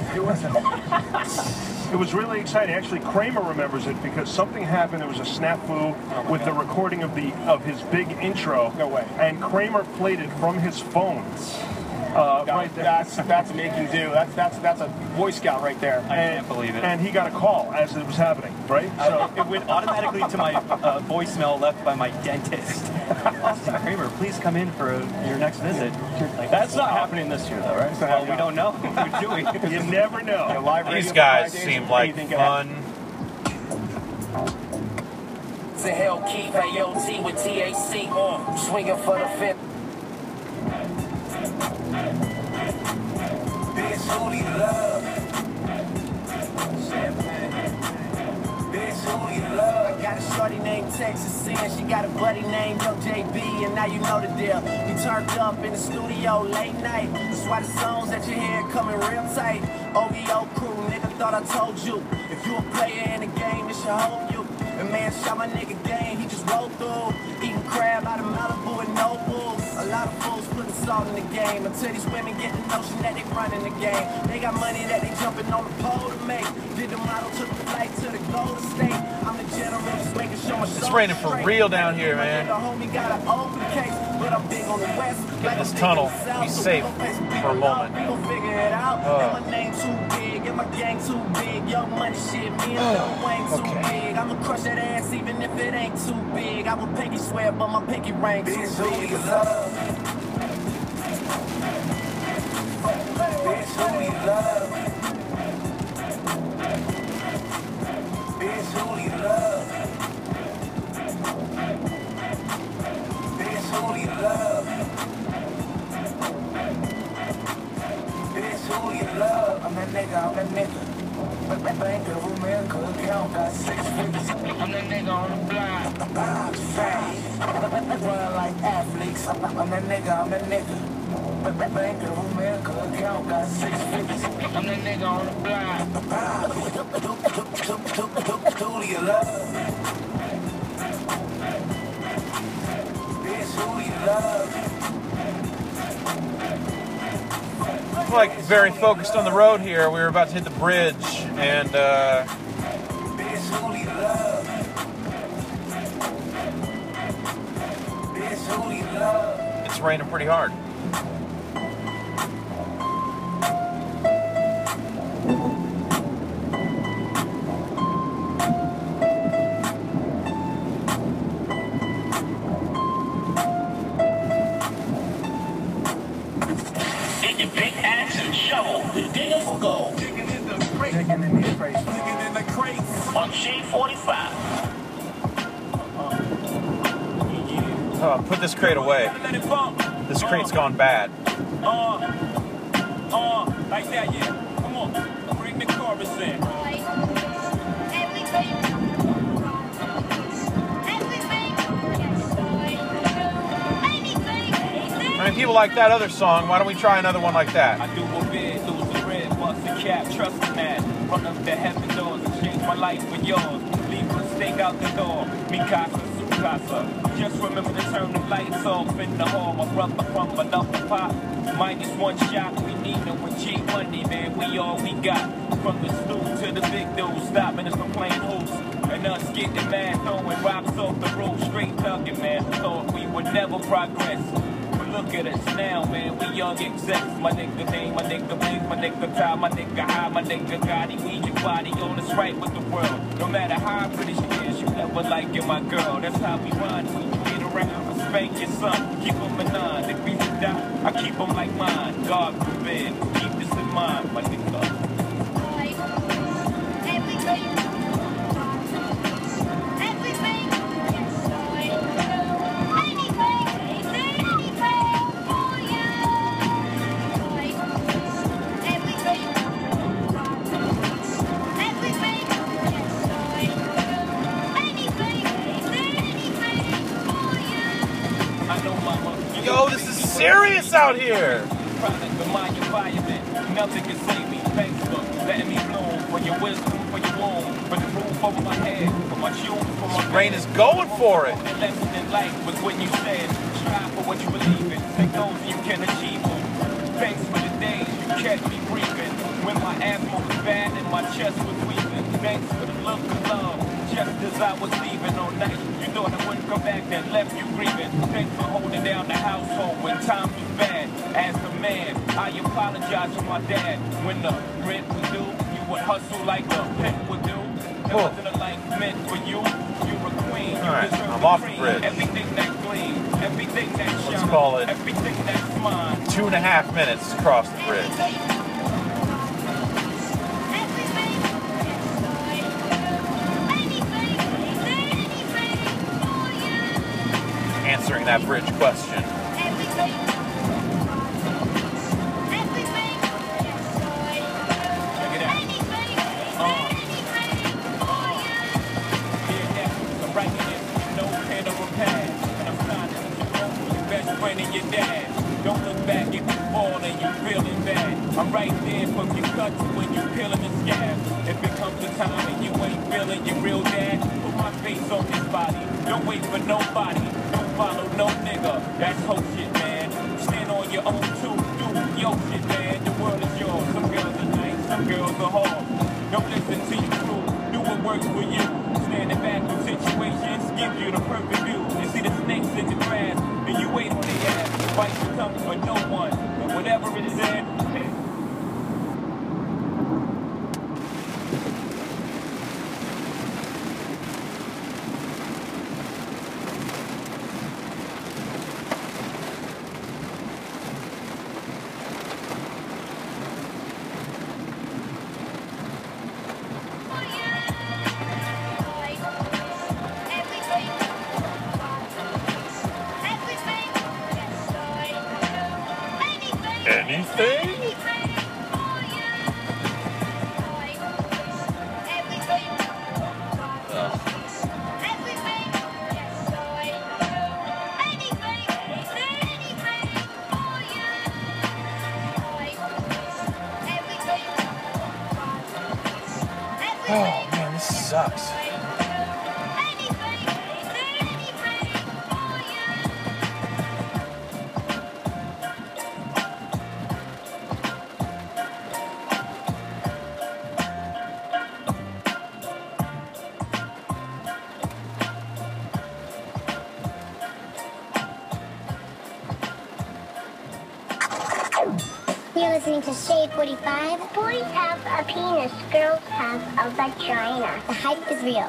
S10: It was really exciting. Actually, Kramer remembers it because something happened. There was a snafu with the recording of his big intro.
S2: No way.
S10: And Kramer played it from his phone. Right there.
S2: That's making do. That's a Boy Scout right there.
S9: I can't believe it.
S10: And he got a call as it was happening, right? So
S9: It went automatically to my voicemail left by my dentist. Austin Kramer, please come in for your next visit. That's not happening this year, though, right? Well, we don't know. Do we?
S10: you never know.
S2: Live radio
S1: These
S2: for
S1: guys
S2: 5 days,
S1: seem like
S2: anything can happen.
S1: fun.
S3: To hell keep AOT with TAC on. Swinging for the fifth.
S4: Bitch, who you love? Bitch, who you love?
S3: I got a shorty named Texas and she got a buddy named JB, and now you know the deal. We turned up in the studio late night. That's why the songs that you hear coming real tight. OVO crew, nigga, thought I told you. If you a player in the game, this should hold you. And man shot my nigga game, he just rolled through. Eating crab out of Malibu and Nobles. A lot of fools putting salt in the game until these women get the notion that they running the game. They got money that they jumping on the pole to make. Did the model, took the flight to the Golden State. I'm the general, just making sure my
S1: It's raining for real down here, man.
S3: The homie got an open case, but I'm big on the west.
S1: Get in this tunnel. Be safe for a moment.
S3: We gon' figure it out. And my name too big, and my gang too big. Yo, money shit, me and Lil Wayne too big. I'ma crush that ass even if it ain't too big. I will pinky swear, but my pinky ring too
S4: Bitch, who
S3: big.
S4: you love? Bitch, who you love? Bitch, who you love? Bitch, who you love? Bitch, who you love? I'm that nigga, I'm that nigga. Bank of America account got 6 figures. I'm that nigga on the block. I'm fat. Run like athletes. I'm that nigga, I'm that nigga. Bank of America account got 6 figures. I'm that nigga on the block. Who do you love? Bitch, who you love?
S1: I'm like very focused on the road here. We were about to hit the bridge, and
S4: Bitch, who you love? Bitch, who you love?
S1: it's raining pretty hard.
S7: Get your big axe and shovel. Digging for gold.
S4: Digging in the crates. Digging in the crates.
S7: On G45.
S1: Put this crate away. This crate's gone bad.
S3: Like that, yeah. Come on, bring the chorus in.
S1: I mean, people like that other song. Why don't we try another one like that?
S3: I do a bid, lose the red, bust the cap, trust the man. Run up the heaven doors, exchange my life for yours. Leave a mistake out the door. Mikasa, Sukasa. Just remember to turn the lights off in the hall. My brother from another pop. Minus one shot, we need them with cheap money, man. We all we got. From the stool to the big dude, stopping us from playing hoops. And us getting mad, throwing rocks off the roof, straight thugging, man. Thought we would never progress. Look at us now, man, we young execs. My nigga name, my nigga big, my nigga tie, my nigga high, my nigga Gotti. We your body on us right with the world. No matter how pretty she is, you never like it, my girl. That's how we run. When you get around, I spank your son. Keep him a nine. If we should die, I keep him like mine. God forbid. Keep this in mind, my nigga.
S1: Yo, this is serious out here.
S3: Product of my environment. Nothing can save me. Thanks for letting me bloom. For your wisdom, for your womb. For the roof over my head. For my shoes, for my
S1: brain is going for it.
S3: The lesson in life was when you said, strive for what you believe in. Take those you can achieve them. Thanks for the days you kept me breathing. When my asthma was bad and my chest was weeping. Thanks for the look of love. Just as I was leaving all night, you thought I wouldn't come back, that left you grieving. Thanks for holding down the household when times was bad. As a man, I apologize to my dad. When the rent was due, you would hustle like a pimp would do. There wasn't a life meant for you. You're a queen. You deserve
S1: I'm
S3: the
S1: off the
S3: cream.
S1: bridge.
S3: Everything that gleam, everything that shine.
S1: Let's call it
S3: everything that's mine.
S1: 2.5 minutes across the bridge. Answering that bridge question.
S3: Don't look back if you fall and you feeling bad. I'm right there from your cut to when you peeling the scab. If it comes to time and you ain't feeling your real dad, put my face on this body. Don't wait for nobody. Don't follow no nigga. That's whole shit, man. Stand on your own too. Do your shit, man. The world is yours. Some girls are nice, some girls are hard. Don't listen to your crew. Do what works for you. Standing back from situations give you the perfect view. You see the snakes in the grass, and you wait on their ass. Fight comes for no one, and whatever it is there.
S1: Anything? Oh man, this sucks.
S11: You're listening to Shade 45. Boys have a penis, girls have a vagina. The hype is real.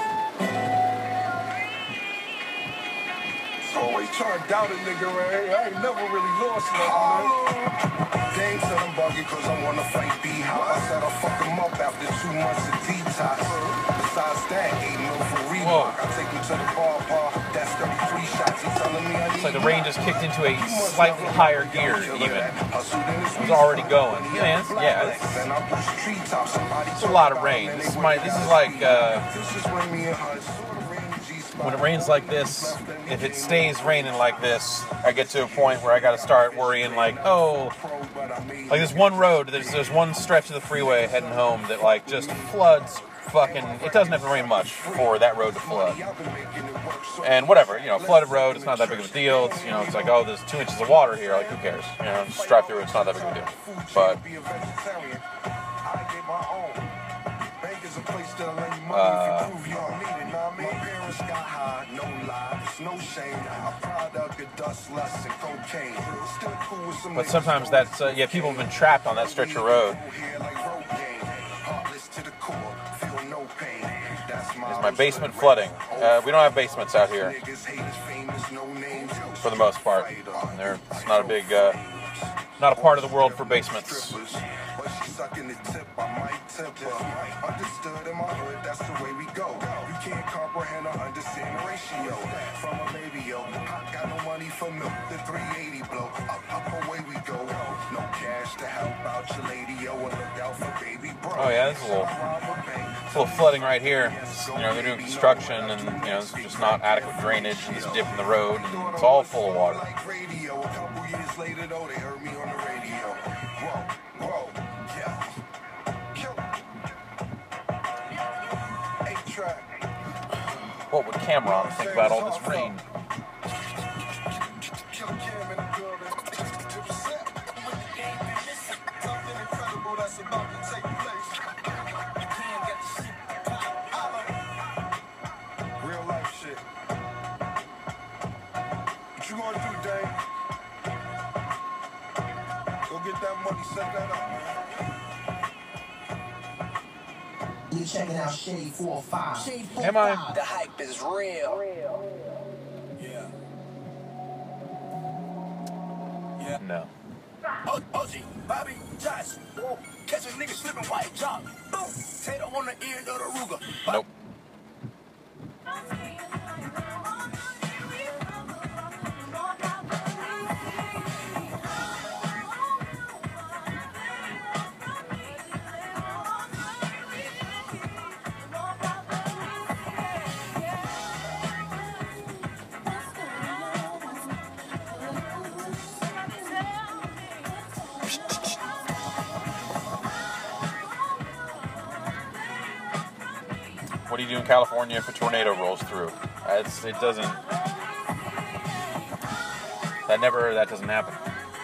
S4: Always trying to doubt a nigga, man. I ain't never really lost nothing, man. Dame said I'm buggy cause I wanna fight B-Hop. I said I'll fuck him up after 2 months of detox. Besides that, 8 mil for Reebok. I take him to the bar, that's 33 shots. He telling me I need
S1: It's like the rain just kicked into a slightly higher gear, even. It was already going. Yeah, it's a lot of rain. This is like, when it rains like this, if it stays raining like this, I get to a point where I got to start worrying, like, oh, like this one road, there's one stretch of the freeway heading home that, like, just floods fucking, it doesn't have to rain much for that road to flood. And whatever, you know, flooded road, it's not that big of a deal. It's, you know, it's like, oh, there's 2 inches of water here, like, who cares? You know, just drive through it, it's not that big of a deal. But, but sometimes that's, yeah, people have been trapped on that stretch of road. Is my basement flooding? We don't have basements out here, for the most part. It's not a big, not a part of the world for basements.
S4: Understood in my hood, that's the way we go. You can't comprehend or understand the ratio. From a baby, yo, I got no money for milk, the 380 blow. Up away we go. No cash to help out your lady, yo, and look out for baby bro.
S1: Oh yeah, it's a little flooding right here. You know, they're doing construction, and you know, it's just not adequate drainage, and this dip in the road, and it's all full of water.
S4: A couple years later, though, they heard me on the radio. Whoa, yeah.
S1: What would Cameron think about all this rain?
S4: Real life shit. What you gonna do, Dave? Go get that money, set that up, man.
S3: You're checking out Shade 4-5. Shade 4-5.
S1: Am I?
S3: The hype is real.
S4: Yeah.
S1: No.
S3: OG, Bobby, Josh. Catch a nigga slipping white drop. Boom. Tato on the end of the Ruger.
S1: Nope. What do you do in California if a tornado rolls through? It doesn't. That doesn't happen.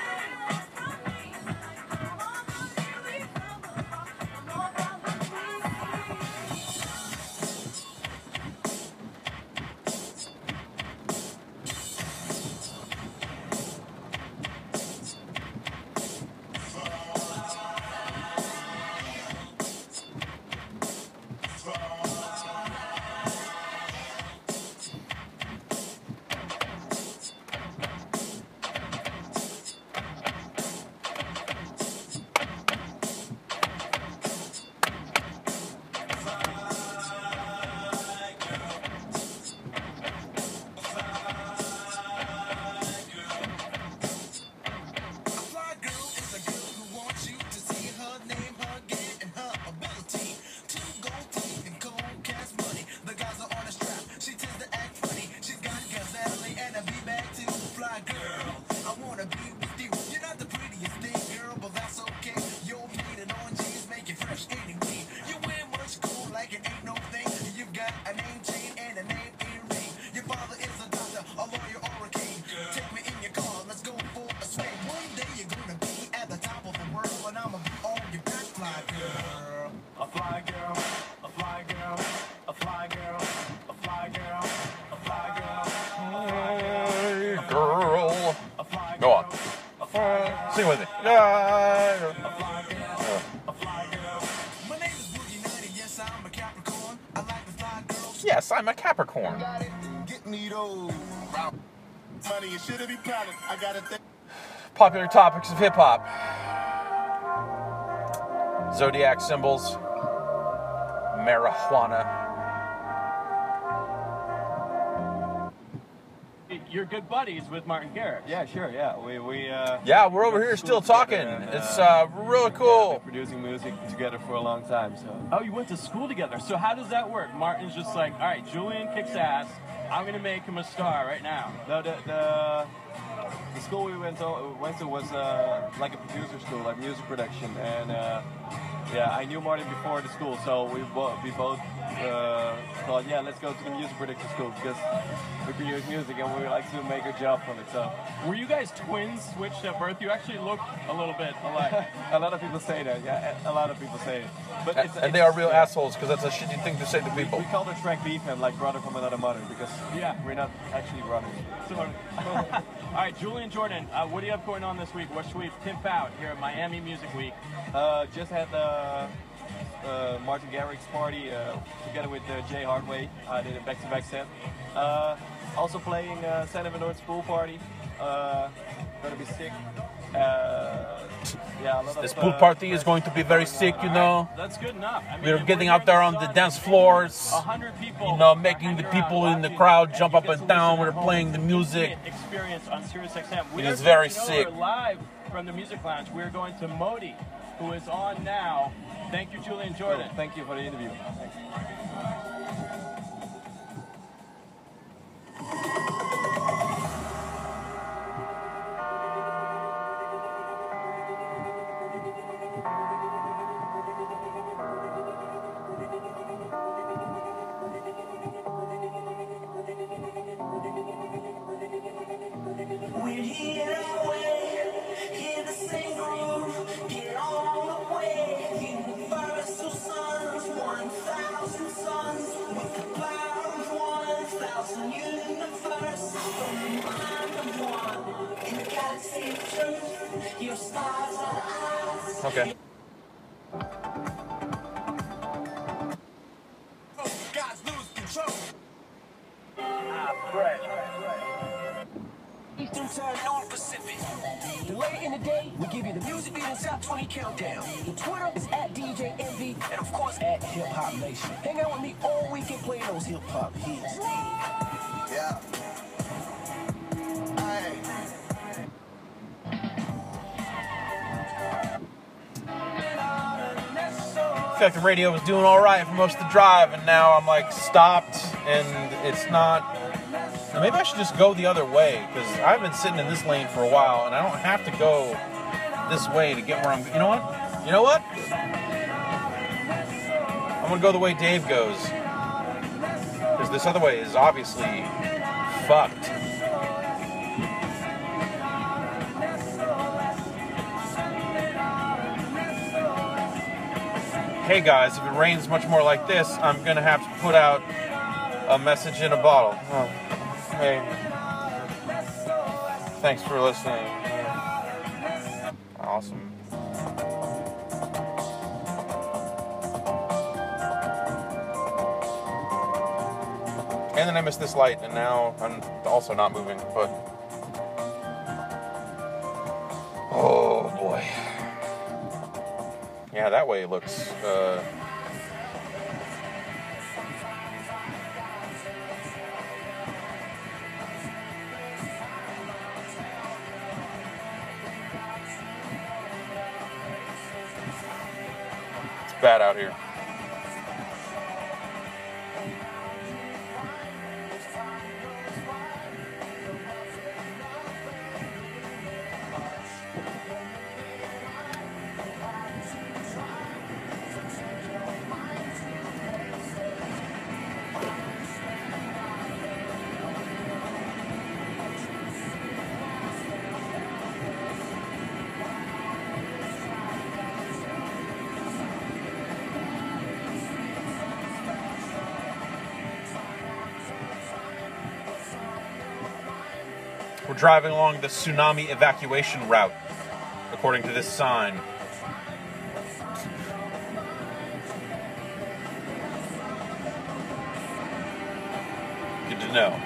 S1: Girl. Go on. Sing with me. Yes, I'm a Capricorn. Popular topics of hip-hop. Zodiac symbols. Marijuana.
S9: you're good buddies with Martin Garrix.
S12: Yeah, sure. Yeah,
S1: Yeah, we're over here still talking. It's really cool.
S12: We've been producing music together for a long time. So.
S9: Oh, you went to school together. So how does that work? Martin's just like, all right, Julian kicks ass. I'm gonna make him a star right now.
S12: No, the school we went to was like a producer school, like music production, and yeah, I knew Martin before the school, so we both thought, yeah, let's go to the music production school because we produce music and we like to make a job from it. So,
S9: were you guys twins, switched at birth? You actually look a little bit alike.
S12: A lot of people say that. Yeah, a lot of people say it. But
S1: and they are real assholes because that's a shitty thing to say to people.
S12: We call the track beef and like brother from another mother because we're not actually brothers.
S9: All right, Julian Jordan, what do you have going on this week? What should we pimp out here at Miami Music Week?
S12: Just had Martin Garrix party together with Jay Hardway. I did a back-to-back set. Also playing Santa Bernard's pool party. Gonna be sick. Yeah,
S1: this pool party is going to be very sick, you know.
S9: That's good enough. I mean,
S1: we're getting out there on the dance floors,
S9: 100 people,
S1: you know, making the people in the crowd jump up and down. We're playing the music.
S9: Experience on Sirius XM.
S1: It is very sick.
S9: We're live from the Music Lounge. We're going to Modi, who is on now. Thank you, Julian Jordan.
S12: Thank you for the interview. Thanks.
S3: We're here away, hear the same groove, get on the way. Universal suns, 1,000 suns, with the power of 1,000 universes. From the mind of one, in the galaxy of truth, your stars are eyes.
S1: Okay.
S3: Guys lose control. Eastern Time, North Pacific. Later in the day, we give you the music beat and top 20 countdown. The Twitter is at DJ Envy, and of course at Hip Hop Nation. Hang out with me all weekend playing those hip hop hits. Yeah. Hey.
S1: I feel like the radio was doing all right for most of the drive, and now I'm like stopped, and it's not. Maybe I should just go the other way because I've been sitting in this lane for a while, and I don't have to go this way to get where I'm. You know what? You know what? I'm gonna go the way Dave goes because this other way is obviously fucked. Hey guys, if it rains much more like this, I'm gonna have to put out a message in a bottle. Oh. Hey, thanks for listening. Awesome. And then I missed this light, and now I'm also not moving, but... Oh, boy. Yeah, that way it looks, it's bad out here. We're driving along the tsunami evacuation route, according to this sign. Good to know.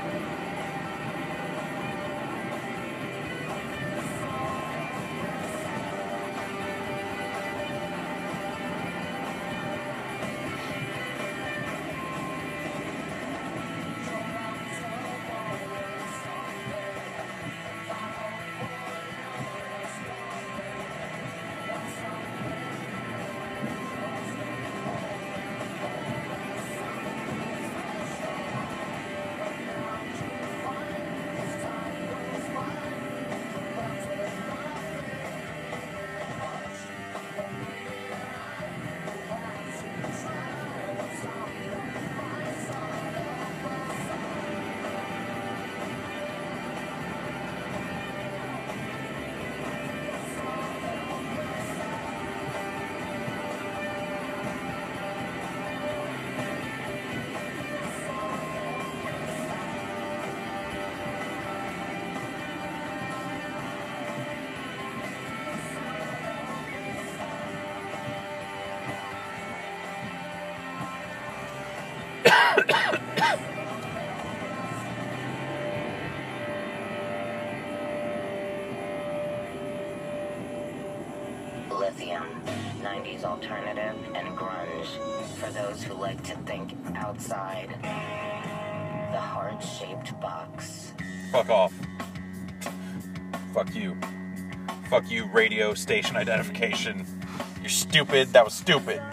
S8: Lithium, 90s alternative, and grunge. For those who like to think outside the heart-shaped box.
S1: Fuck off. Fuck you. Fuck you, radio station identification. You're stupid. That was stupid.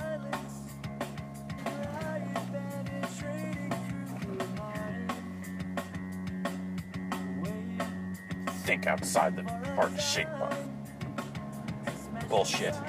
S1: Think outside the heart-shaped box. Bullshit.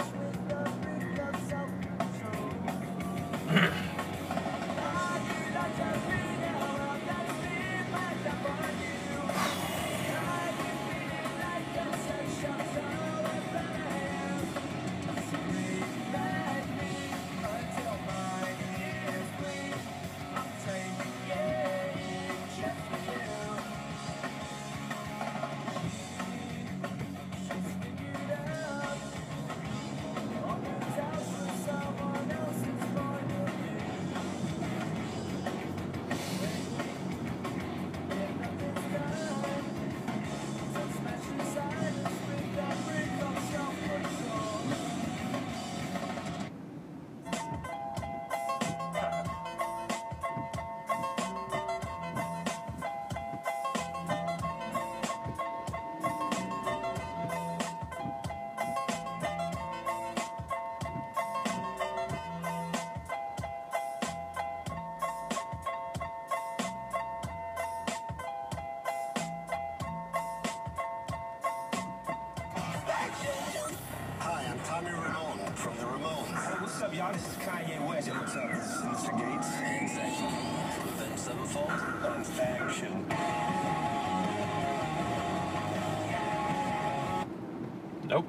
S7: Hi, I'm Tommy Ramone from the Ramones.
S2: Hey, what's up, y'all? This is Kanye West. What's up? This is Mr. Gates.
S7: Exactly. From Avenged Sevenfold.
S2: Action.
S1: Nope.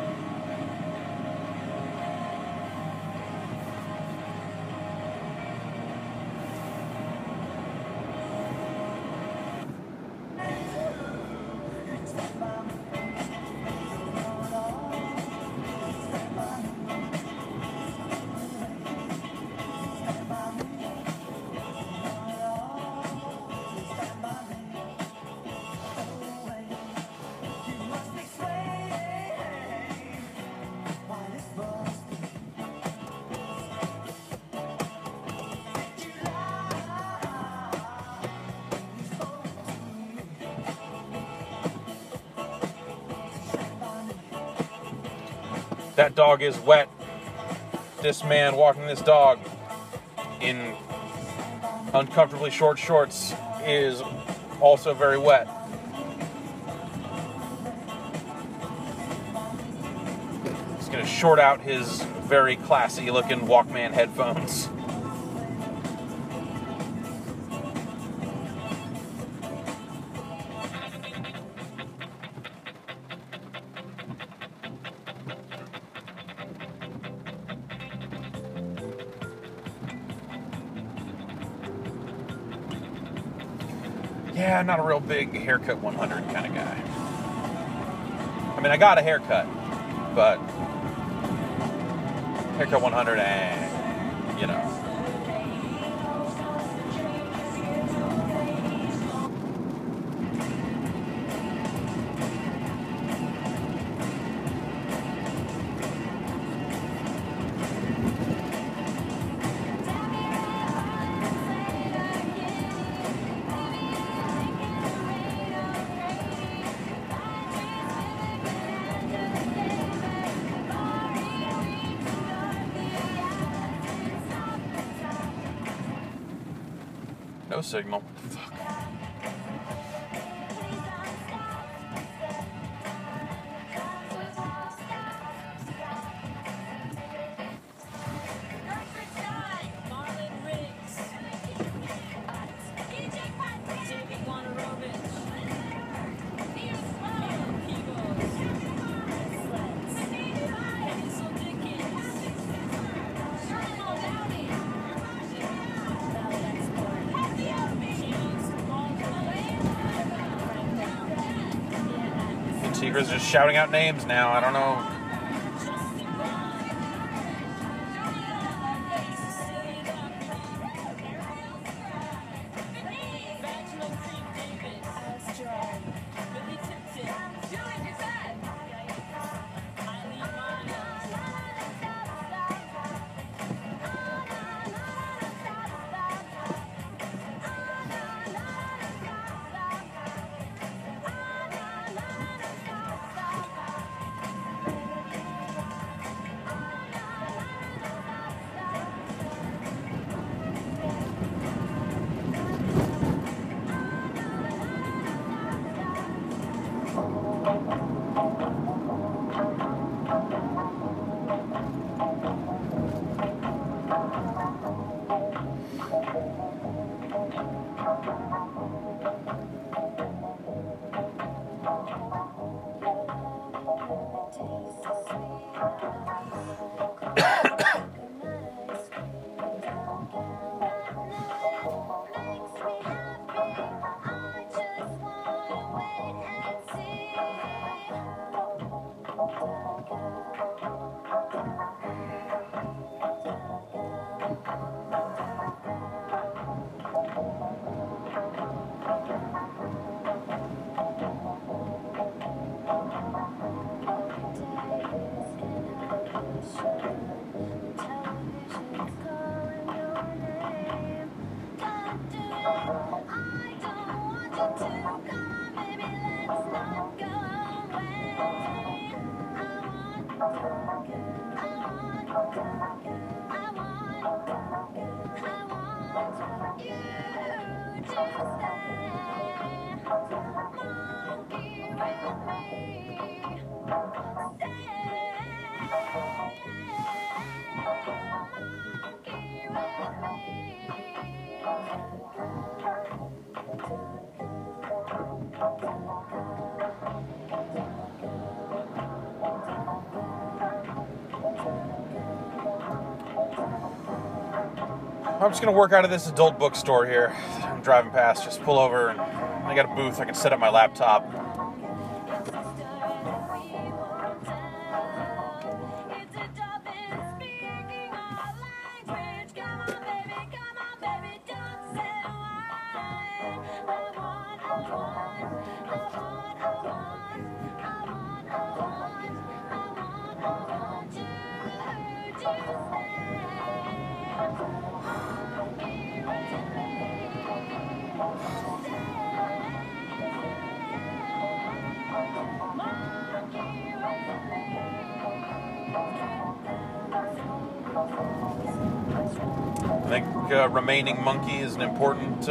S1: That dog is wet. This man walking this dog in uncomfortably short shorts is also very wet. He's gonna short out his very classy looking Walkman headphones. Yeah, I'm not a real big haircut 100 kind of guy. I mean, I got a haircut, but haircut 100, you know. No signal. Fuck. Seeker's just shouting out names now. I don't know. I'm just going to work out of this adult bookstore here. I'm driving past, just pull over, and I got a booth. I can set up my laptop. I think remaining monkey is an important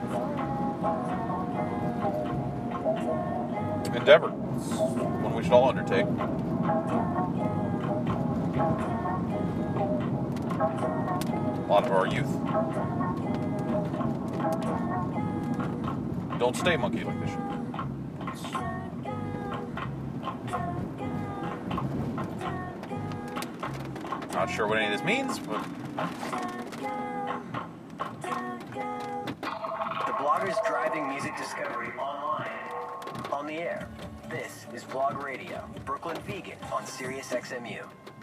S1: endeavor. It's one we should all undertake. A lot of our youth don't stay monkey like they should. Not sure what any of this means, but
S2: The bloggers driving music discovery online, on the air. This is Blog Radio, Brooklyn Vegan on Sirius XMU.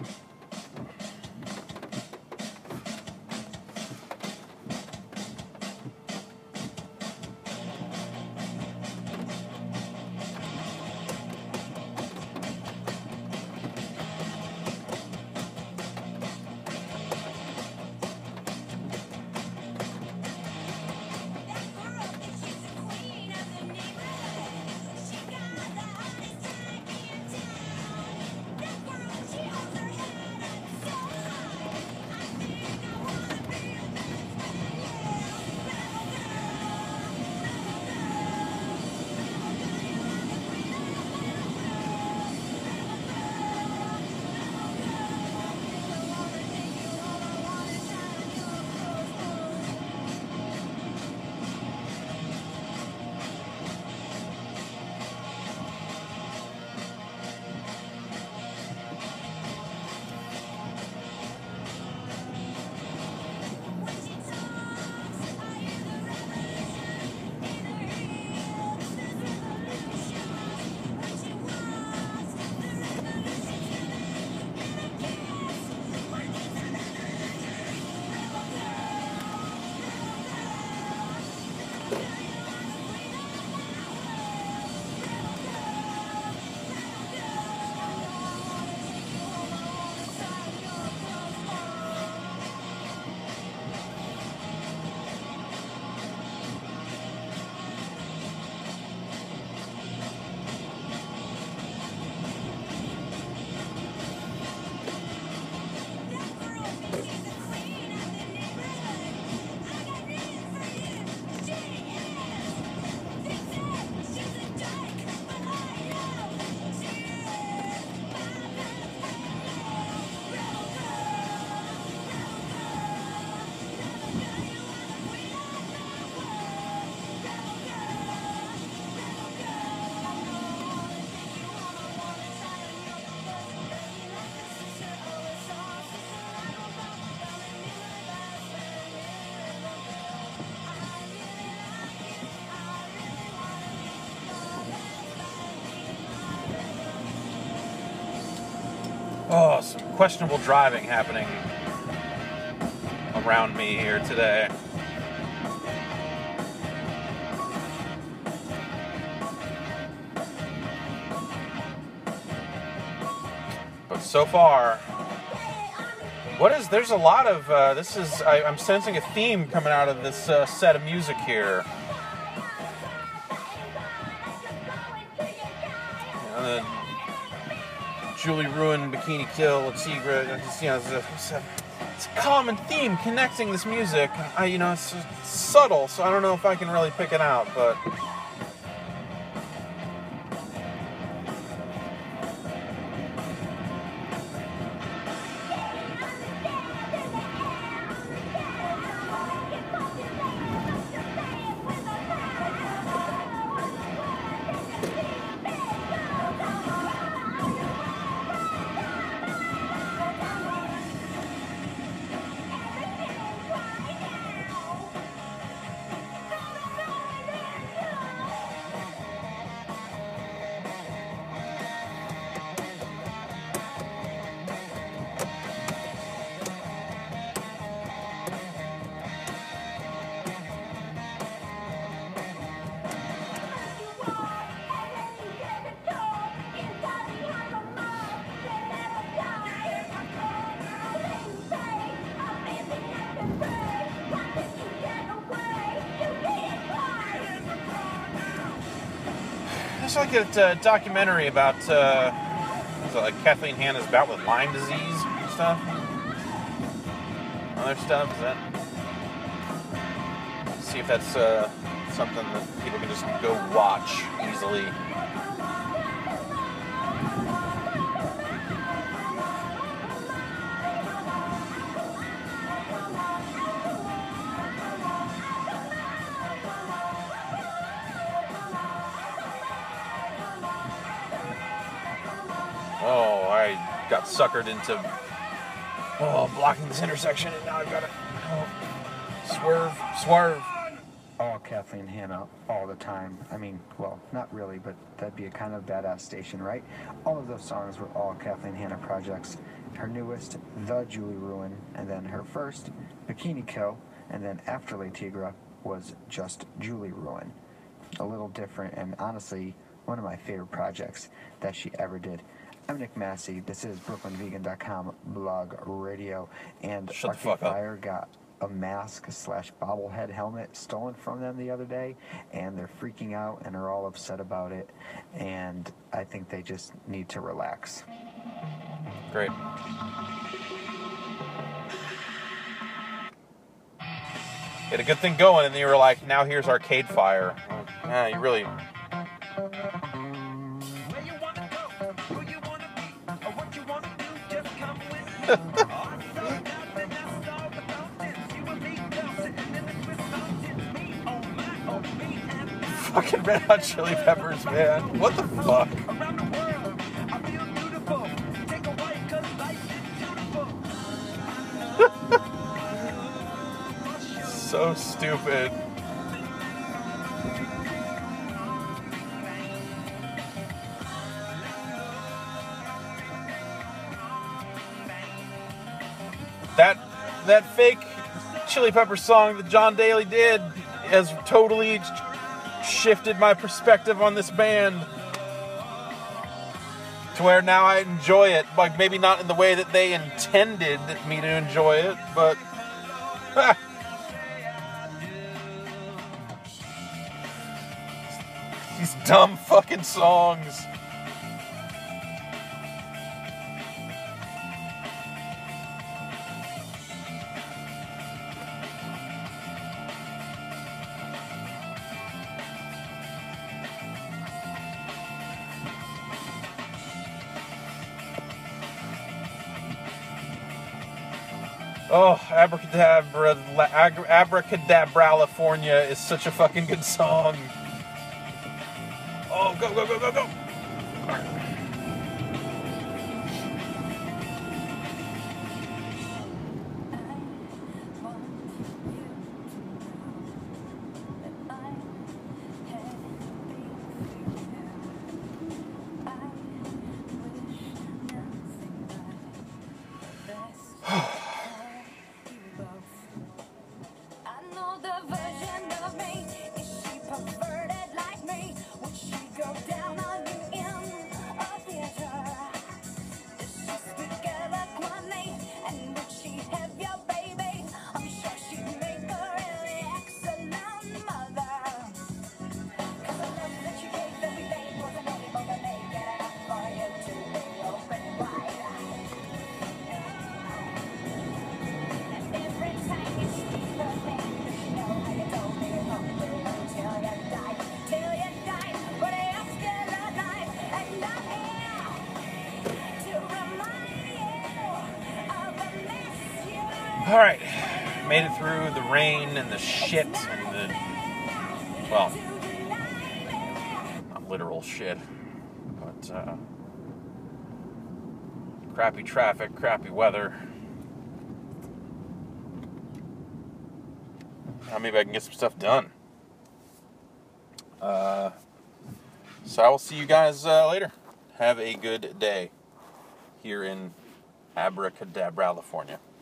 S1: Oh, some questionable driving happening around me here today. But so far, there's a lot of, I'm sensing a theme coming out of this set of music here. Julie Ruin, Bikini Kill, Tigra. Just, you know, it's a common theme connecting this music. You know, it's subtle, so I don't know if I can really pick it out, but. It's like a documentary about like Kathleen Hanna's bout with Lyme disease and stuff. Other stuff. Is that? See if that's something that people can just go watch easily. Oh, I got suckered into blocking this intersection, and now I've got to swerve.
S13: All Kathleen Hanna all the time. I mean, well, not really, but that'd be a kind of badass station, right? All of those songs were all Kathleen Hanna projects. Her newest, The Julie Ruin, and then her first, Bikini Kill, and then after Le Tigre was just Julie Ruin. A little different, and honestly, one of my favorite projects that she ever did. I'm Nick Massey. This is BrooklynVegan.com blog radio, and Arcade Fire got a mask / bobblehead helmet stolen from them the other day, and they're freaking out and are all upset about it, and I think they just need to relax.
S1: Great. Get a good thing going, and then you were like, now here's Arcade Fire. Yeah, you really... Fucking Red Hot Chili Peppers, man. What the fuck? So stupid. That fake Chili Pepper song that John Daly did has totally shifted my perspective on this band to where now I enjoy it, like maybe not in the way that they intended me to enjoy it, but these dumb fucking songs. Oh, Abracadabralifornia is such a fucking good song. Oh, go, go, go, go, go.
S14: Preferred it like me, would she go down on you in a
S1: All right, made it through the rain and the shit and the, well, not literal shit, but crappy traffic, crappy weather. Now maybe I can get some stuff done. So I will see you guys later. Have a good day here in Abracadabra, California.